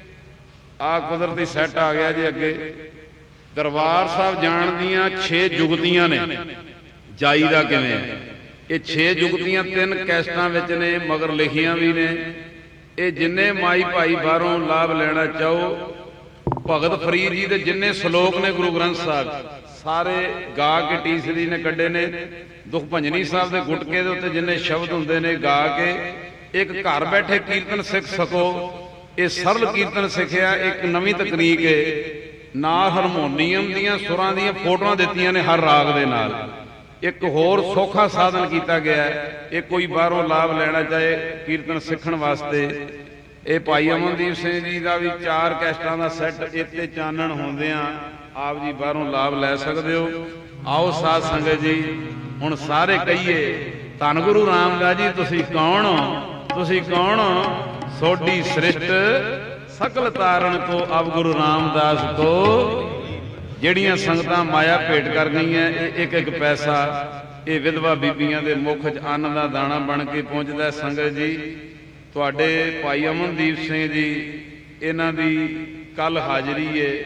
S1: ਆ ਕੁਦਰਤੀ ਸੈੱਟ ਆ ਗਿਆ ਜੀ ਅੱਗੇ। ਦਰਬਾਰ ਸਾਹਿਬ ਜਾਣ ਦੀਆਂ ਛੇ ਜੁਗਤੀਆਂ ਨੇ, ਜਾਈਦਾ ਕਿਵੇਂ ਹੈ। ਇਹ ਛੇ ਜੁਗਤੀਆਂ ਤਿੰਨ ਕੈਸਟਾਂ ਵਿੱਚ ਨੇ, ਮਗਰ ਲਿਖੀਆਂ ਵੀ ਨੇ। ਇਹ ਜਿੰਨੇ ਮਾਈ ਭਾਈ ਬਾਹਰੋਂ ਲਾਭ ਲੈਣਾ ਚਾਹੋ, ਭਗਤ ਫਰੀਦ ਜੀ ਦੇ ਜਿੰਨੇ ਸ਼ਲੋਕ ਨੇ ਗੁਰੂ ਗ੍ਰੰਥ ਸਾਹਿਬ ਸਾਰੇ ਗਾ ਕੇ ਟੀਸਰੀ ਨੇ ਕੱਢੇ ਨੇ। ਦੁਖ ਭੰਜਨੀ ਸਾਹਿਬ ਦੇ ਗੁਟਕੇ ਦੇ ਉੱਤੇ ਜਿੰਨੇ ਸ਼ਬਦ ਹੁੰਦੇ ਨੇ ਗਾ ਕੇ ਇੱਕ ਘਰ ਬੈਠੇ ਕੀਰਤਨ ਸਿੱਖ ਸਕੋ। ਇਹ ਸਰਲ ਕੀਰਤਨ ਸਿੱਖਿਆ, ਇੱਕ ਨਵੀਂ ਤਕਨੀਕ ਹੈ। ਨਾਲ ਹਾਰਮੋਨੀਅਮ ਦੀਆਂ ਸੁਰਾਂ ਦੀਆਂ ਫੋਟੋਆਂ ਦਿੱਤੀਆਂ ਨੇ ਹਰ ਰਾਗ ਦੇ ਨਾਲ। ਇੱਕ ਹੋਰ ਸੌਖਾ ਸਾਧਨ ਕੀਤਾ ਗਿਆ ਹੈ। ਇਹ ਕੋਈ ਬਾਹਰੋਂ ਲਾਭ ਲੈਣਾ ਚਾਹੇ ਕੀਰਤਨ ਸਿੱਖਣ ਵਾਸਤੇ, ਇਹ ਭਾਈ ਅਮਨਦੀਪ ਸਿੰਘ ਜੀ ਦਾ ਵੀ ਚਾਰ ਕੈਸਟਾਂ ਦਾ ਸੈੱਟ ਇੱਥੇ ਚਾਨਣ ਹੁੰਦਿਆਂ ਆਪ ਜੀ ਬਾਹਰੋਂ ਲਾਭ ਲੈ ਸਕਦੇ ਹੋ। ਆਓ ਸਾਧ ਸੰਗਤ ਜੀ ਹੁਣ ਸਾਰੇ ਕਹੀਏ ਧੰਨ ਗੁਰੂ ਰਾਮਦਾਸ ਜੀ ਤੁਸੀਂ ਕੌਣ ਹੋ? ਤੁਸੀਂ ਕੌਣ ਹੋ? ਸੋਢੀ ਸ੍ਰਿਸ਼ਟ ਸਕਲ ਤਾਰਨ ਕੋ ਅਬ ਗੁਰੂ ਰਾਮਦਾਸ ਕੋ। ਜਿਹੜੀਆਂ ਸੰਗਤਾਂ ਮਾਇਆ ਭੇਟ ਕਰ ਗਈਆਂ, ਇਹ ਇੱਕ ਇੱਕ ਪੈਸਾ ਇਹ ਵਿਧਵਾ ਬੀਬੀਆਂ ਦੇ ਮੁੱਖ 'ਚ ਅੰਨ ਦਾ ਦਾਣਾ ਬਣ ਕੇ ਪਹੁੰਚਦਾ। ਸੰਗਤ ਜੀ ਤੁਹਾਡੇ ਭਾਈ ਅਮਨਦੀਪ ਸਿੰਘ ਜੀ ਇਹਨਾਂ ਦੀ ਕੱਲ ਹਾਜ਼ਰੀ ਹੈ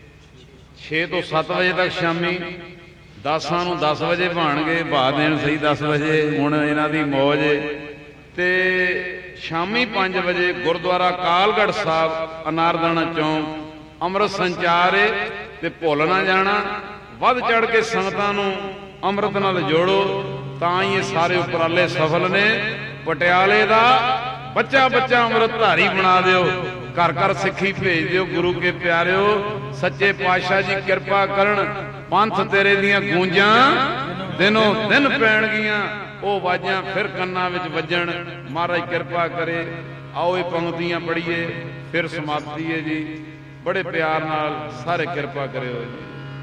S1: ਛੇ ਤੋਂ ਸੱਤ ਵਜੇ ਤੱਕ ਸ਼ਾਮੀ। ਦਸਾਂ ਨੂੰ ਦਸ ਵਜੇ ਭਾਣਗੇ, ਭਾ ਦੇਣ ਸਹੀ ਦਸ ਵਜੇ। ਹੁਣ ਇਹਨਾਂ ਦੀ ਮੌਜ ਤੇ ਸ਼ਾਮੀ ਪੰਜ ਵਜੇ ਗੁਰਦੁਆਰਾ ਕਾਲਗੜ੍ਹ ਸਾਹਿਬ ਅਨਾਰਦਾਨਾ ਚੌਂਕ ਅੰਮ੍ਰਿਤ ਸੰਚਾਰ ਏ। ਤੇ ਭੁੱਲ ਨਾ ਜਾਣਾ, ਵੱਧ ਚੜ ਕੇ ਸੰਗਤਾਂ ਨੂੰ ਅੰਮ੍ਰਿਤ ਨਾਲ ਜੋੜੋ, ਤਾਂ ਹੀ ਇਹ ਸਾਰੇ ਉਪਰਾਲੇ ਸਫਲ ਨੇ। ਪਟਿਆਲੇ ਦਾ ਬੱਚਾ ਬੱਚਾ ਅੰਮ੍ਰਿਤ ਧਾਰੀ ਬਣਾ ਦਿਓ, ਘਰ ਘਰ ਸਿੱਖੀ ਭੇਜ ਦਿਓ। ਗੁਰੂ ਕੇ ਪਿਆਰਿਓ ਸੱਚੇ ਪਾਤਸ਼ਾਹ ਜੀ ਕਿਰਪਾ ਕਰਨ, ਪੰਥ ਤੇਰੇ ਦੀਆਂ ਗੂੰਜਾਂ ਦਿਨੋਂ ਦਿਨ ਪੈਣਗੀਆਂ। ਉਹ ਆਵਾਜ਼ਾਂ ਫਿਰ ਕੰਨਾਂ ਵਿੱਚ ਵੱਜਣ। ਮਹਾਰਾਜ ਕਿਰਪਾ ਕਰੇ। ਆਓ ਇਹ ਪੰਕਤੀਆਂ ਪੜ੍ਹੀਏ, ਫਿਰ ਸਮਾਪਤੀ ਹੈ ਜੀ। ਬੜੇ ਪਿਆਰ ਨਾਲ ਸਾਰੇ ਕਿਰਪਾ ਕਰਿਓ ਜੀ।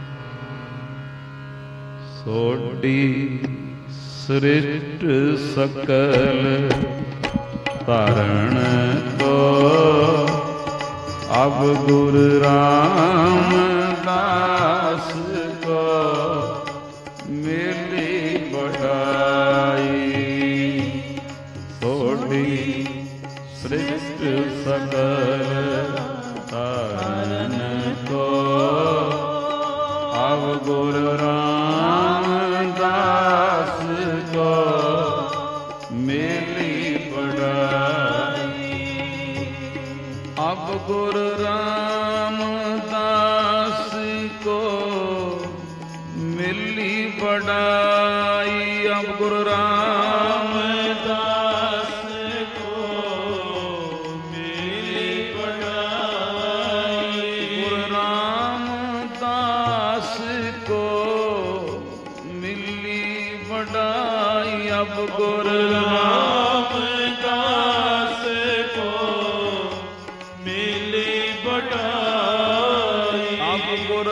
S1: ਸੋਢੀ ਸ੍ਰਿਸ਼ਟ ਸਕਲ ਧਾਰਨ ਕੋ ਅਬ ਗੁਰ ਰਾਮਦਾਸ ਕੋ ਮਿਲੀ ਬੜਾਈ। ਸੋਢੀ ਸ੍ਰਿਸ਼ਟ ਸਕਲ ਧਾਰਨ ਕੋ ਅਬ ਗੁਰ ਰਾਮਦਾਸ ਕੋ ਮਿਲੀ ਬੜਾਈ। ਅਬ ਗੁਰ ਰਾਮਦਾਸ ਕੋ ਮਿਲੀ ਬੜਾਈ। ਅਬ ਗੁਰ ਰਾਮਦਾਸ ਕੋ ਮਿਲੀ ਬੜਾਈ। ਗੁਰ ਰਾਮਦਾਸ ਕੋ ਮਿਲੀ ਬੜਾਈ। ਅਬ ਗੁਰ ਰਾਮਦਾਸ ਕੋ ਮਿਲੀ ਬੜਾਈ। ਅਬ ਗੁਰ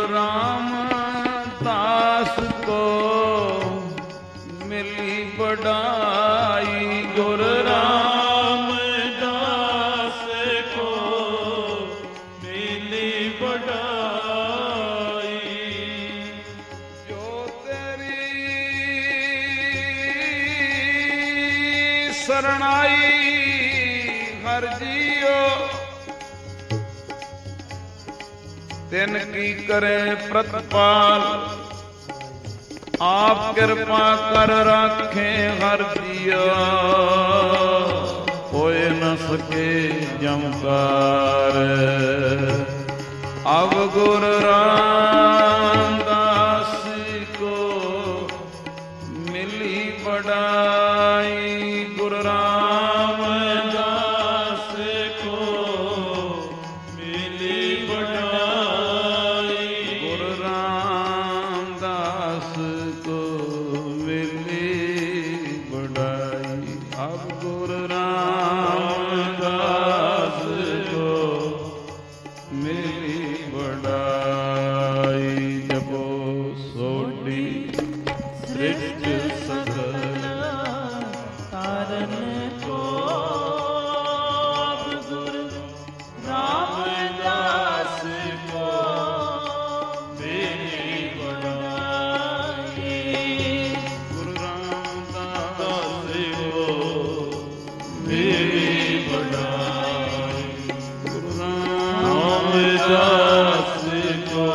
S1: ਰਾਮਦਾਸ ਕੋ ਮਿਲੀ ਬੜਾਈ। ਗੁਰ ਰਾਮਦਾਸ ਕੋ ਮਿਲੀ ਬੜਾਈ। ਜੋ ਤੇਰੀ ਸਰਣਾਈ ਹਰ ਜੀਓ, ਤਿਨ ਕੀ ਕਰੇ ਪ੍ਰਤਪਾਲ। ਆਪ ਕਿਰਪਾ ਕਰ ਰਾਖੇ ਹਰ ਜੀਓ, ਹੋਏ ਨ ਸਕੇ ਜਮਕਾਰ। ਅਬ ਗੁਰ ਰਾਮਦਾਸ ਕੋ ਮਿਲੀ ਬੜਾਈ। ਗੁਰ ਰਾਮਦਾਸ ਕੋ ਮਿਲੀ ਬੜਾਈ। ਗੁਰ ਰਾਮਦਾਸ ਕੋ ਮਿਲੀ ਬੜਾਈ। ਅਬ ਗੁਰੂ ਰਾਮਦਾਸ ਕੋ ਮੇਰੀ ਵਡਾਈ, ਜਪੋ ਸੋਢੀ ਸ੍ਰਿਸ਼ਟ ਸਗਲ
S2: ਤਾਰਨ ਕੋ। ਅਬ ਗੁਰੂ ਰਾਮਦਾਸ ਕੋ ਮੇਰੀ ਵਡਾਈ,
S1: ਗੁਰੂ ਰਾਮਦਾਸ
S2: ਕੋ ਮੇਰੀ ਵਡਾਈ,
S1: ਗੁਰੂ
S2: ਰਾਮਦਾਸ ਕੋ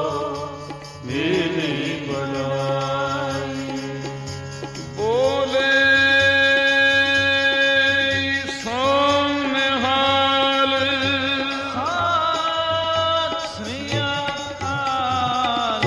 S2: ਮੇਰੀ ਵਡਾਈ।
S1: ਬੋਲੇ ਸੋ ਨਿਹਾਲ,
S2: ਸਤਿ ਸ੍ਰੀ ਅਕਾਲ।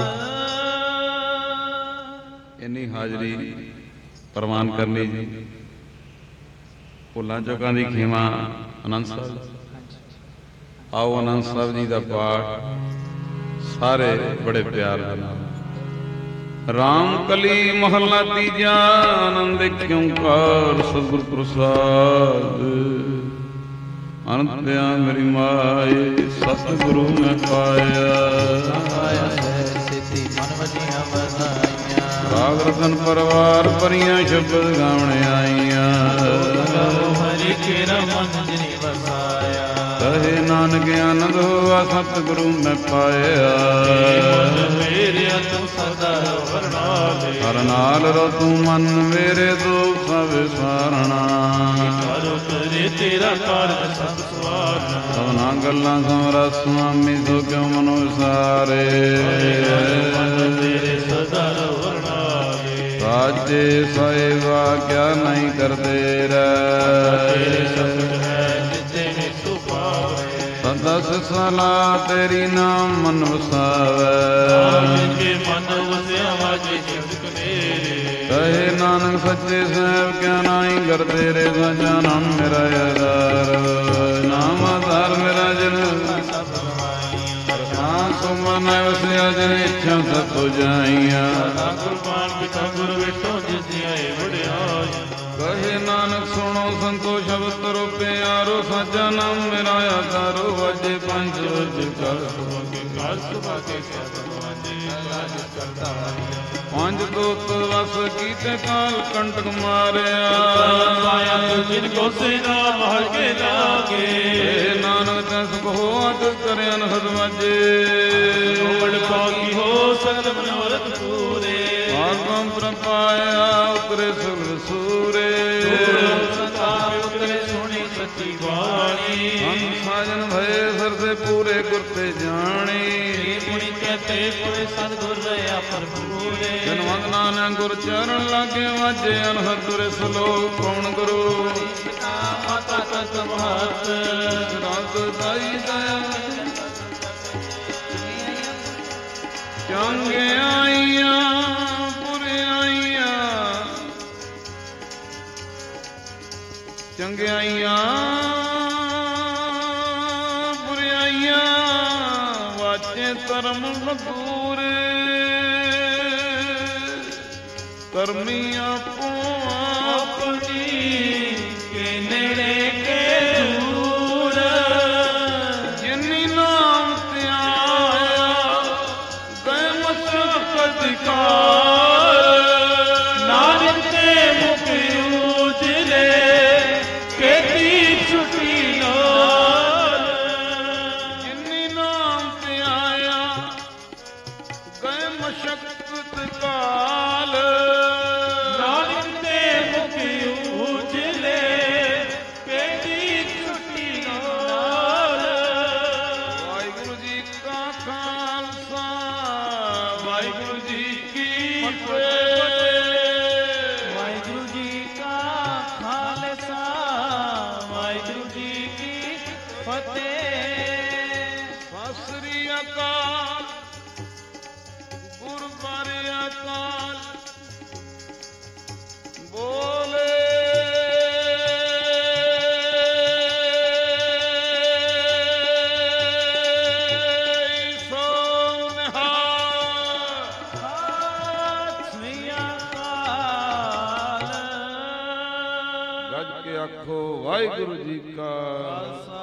S1: ਇੰਨੀ ਹਾਜ਼ਰੀ ਪ੍ਰਵਾਨ ਕਰਨੀ ਜੀ। ਭੁੱਲਾਂ ਚੁੱਕਾਂ ਦੀ ਖੇਮਾ ਆਨੰਦ ਸਾਹਿਬ। ਆਓ ਆਨੰਦ ਸਾਹਿਬ ਜੀ ਦਾ ਪਾਠ ਸਾਰੇ ਬੜੇ ਪਿਆਰ ਦੇ ਨਾਲ। ਰਾਮ ਕਲੀ ਮਹੱਲਾ ਤੀਜਾ, ਆਨੰਦ ਇੱਕ ਓੰਕਾਰ ਸਤਿਗੁਰ ਪ੍ਰਸਾਦ। ਅਨੰਦ ਪਿਆ ਮੇਰੀ ਮਾਏ, ਸਤਿਗੁਰੂ ਮੈਂ ਪਾਇਆ।
S2: ਆਇਆ ਹੈ ਸਿੱਧੀ ਮਨ ਵਜੀਆਂ ਵਧਾਈਆਂ,
S1: ਰਾਗ ਰਤਨ ਪਰਵਾਰ ਭਰੀਆਂ ਸ਼ਬਦ ਗਾਉਣ ਆਈਆਂ।
S2: ਲਗਾਓ ਹਰੀ ਕੇਰਾ ਮਨ ਜਿਨੀ ਵਸਾਇਆ,
S1: ਕਹੇ ਨਾਨਕ ਆਨੰਦ ਹੋਆ ਸਤਿਗੁਰੂ ਮੈਂ ਪਾਇਆ।
S2: ਮੇਰੇ ਤੂੰ ਸਦਾ ਵਰਨਾਲੇ,
S1: ਹਰ ਨਾਲ ਰੋ ਤੂੰ ਮਨ ਮੇਰੇ ਦੁਖ ਸਭ ਸਾਰਣਾ।
S2: ਕਰੋ ਕਰੇ ਤੇਰਾ ਕਾਰਜ ਸਤ ਸਵਾਰਨਾ,
S1: ਸਭਨਾ ਗੱਲਾਂ ਸਮਰਾ ਸੁਆਮੀ ਸੋ ਕਿਉ ਮਨੋ ਵਿਸਾਰੇ।
S2: ਮਨ ਤੇਰੇ ਸਦਾ ਵਰਨਾਲੇ,
S1: ਸਾਚੇ ਸਾਹਿਬਾ ਕਿਆ ਨਹੀਂ ਕਰਦੇ
S2: ਤੇਰੇ
S1: ਰਹਿ।
S2: ਸਤਿ ਹੈ ਜਿਤੇ ਨੇ ਸੁਭਾਵੇ,
S1: ਸਦਾ ਸਲਾ ਤੇਰੀ ਨਾਮ ਮਨ ਵਸਾਵੇ।
S2: ਜਿਨਕੇ ਮਨ ਵਸਿਆ ਵਾਜੇ ਸ਼ਬਦ ਮੇਰੇ,
S1: ਕਹੇ ਨਾਨਕ ਸੱਚੇ ਸਾਹਿਬ ਕਿਆ ਨਾਹੀ ਕਰਦੇ ਰੇ। ਸਾਚਾ ਨਾਮ ਮੇਰਾ ਆਧਾਰ, ਨਾਮ ਆਧਾਰ ਮੇਰਾ ਜਨ। ਨਾਮ ਸੁਮਨ ਵਸਿਆ ਜਿਨ ਇੱਛਾ ਸਤ ਹੋ ਜਾਈਆਂ।
S2: ਸਦਾ ਕੁਰਬਾਨ ਪਿਤਾ ਗੁਰੂ ਵੇਟੋ ਜਿਸ ਦੀਆਂ ਇਹ ਵਡਿਆਈਆਂ।
S1: ਕਹੇ ਨਾਨਕ ਸੁਣੋ ਸੰਤੋ ਸ਼ਬਦ ਤਰੋ ਪਿਆਰੋ। ਸਾਚਾ ਨਾਮ ਮੇਰਾ ਆਧਾਰੋ, ਵਾਜੇ ਪੰਜ ਵਜ ਕਰ
S2: ਕਾਲ ਸੁਭਾ ਕੇ ਸਤਿ ਵਾਜੇ ਕਾਜ ਕਰਤਾ ਹਰਿਆ।
S1: ਪੰਜ ਦੋਤ ਵਸ ਕੀਤੇ ਕਾਲ ਕੰਟਕ ਮਾਰਿਆ।
S2: ਪਾਇਆ ਤੂੰ ਜਿਨ ਕੋ ਸੇਨਾ ਮਹਲ ਕੇ ਲਾਗੇ,
S1: ਏ ਨਾਨਕ ਤੈ ਸੁਖ ਹੋਤ ਕਰਿਆ ਨਖਦ ਵਾਜੇ।
S2: ਉਮੜ ਪਾਗੀ ਹੋ ਸਕਲ ਮਨੋਰਥ ਪੂਰੇ,
S1: ਆਗਮ ਪ੍ਰਪਾਇਆ ਉਤਰੇ ਸੁਰ ਸੂਰੇ।
S2: ਸੰਤਾਪ ਉਤਰੇ ਸੁਣੀ ਸੱਚੀ ਬਾਣੀ,
S1: ਸਾਜਨ ਭਏ ਸਰਸੇ ਪੂਰੇ ਗੁਰ ਤੇ ਜਾਣੀ।
S2: ਪੁਣੀ ਕਹਤੇ ਪੁਰੇ ਸਤਿਗੁਰ ਰਹਾ ਭਰਪੂਰੇ,
S1: ਜਨਮਤ ਨਾਨਕ ਗੁਰ ਚਰਨ ਲਾਗੇ ਵਾਜੇ। ਅਨਹਦ ਤੁਰੇ ਸਲੋਕ ਕੌਣ ਗੁਰੂ,
S2: ਪਿਤਾ ਮਾਤਾ ਤਤ ਮਹਤ
S1: ਰਤ ਦਾਈ ਦਇਆ। ਚੰਗ ਆਈਆਂ ਬੁਰਿਆਈਆਂ, ਚੰਗਿਆਈਆਂ ਬੁਰਿਆਈਆਂ ਵਾਚੇ ਧਰਮ ਲਗੂਰ। ਕਰਮੀ ਆਪੋ
S2: ਆਪਣੀ ਕੇ ਨੇੜੇ ਕੇ ਦੂਰ,
S1: ਜਿਨੀ ਨਾਮ ਧਿਆਇਆ ਗਏ ਮਸਕਤ ਕਾਰ।
S2: ਨਾਨਕ ਤੇ ਮੁਖ ਉਜਲੇ ਕੀਤੀ ਛੁਟੀ ਨਾਲ,
S1: ਜਿਨੀ ਨਾਮ ਧਿਆਇਆ ਗਏ ਮਸ਼ਕਤ ਕਾਲ।
S2: ਨਾਨਕ
S1: ਵਾਹਿਗੁਰੂ ਜੀ ਕਾ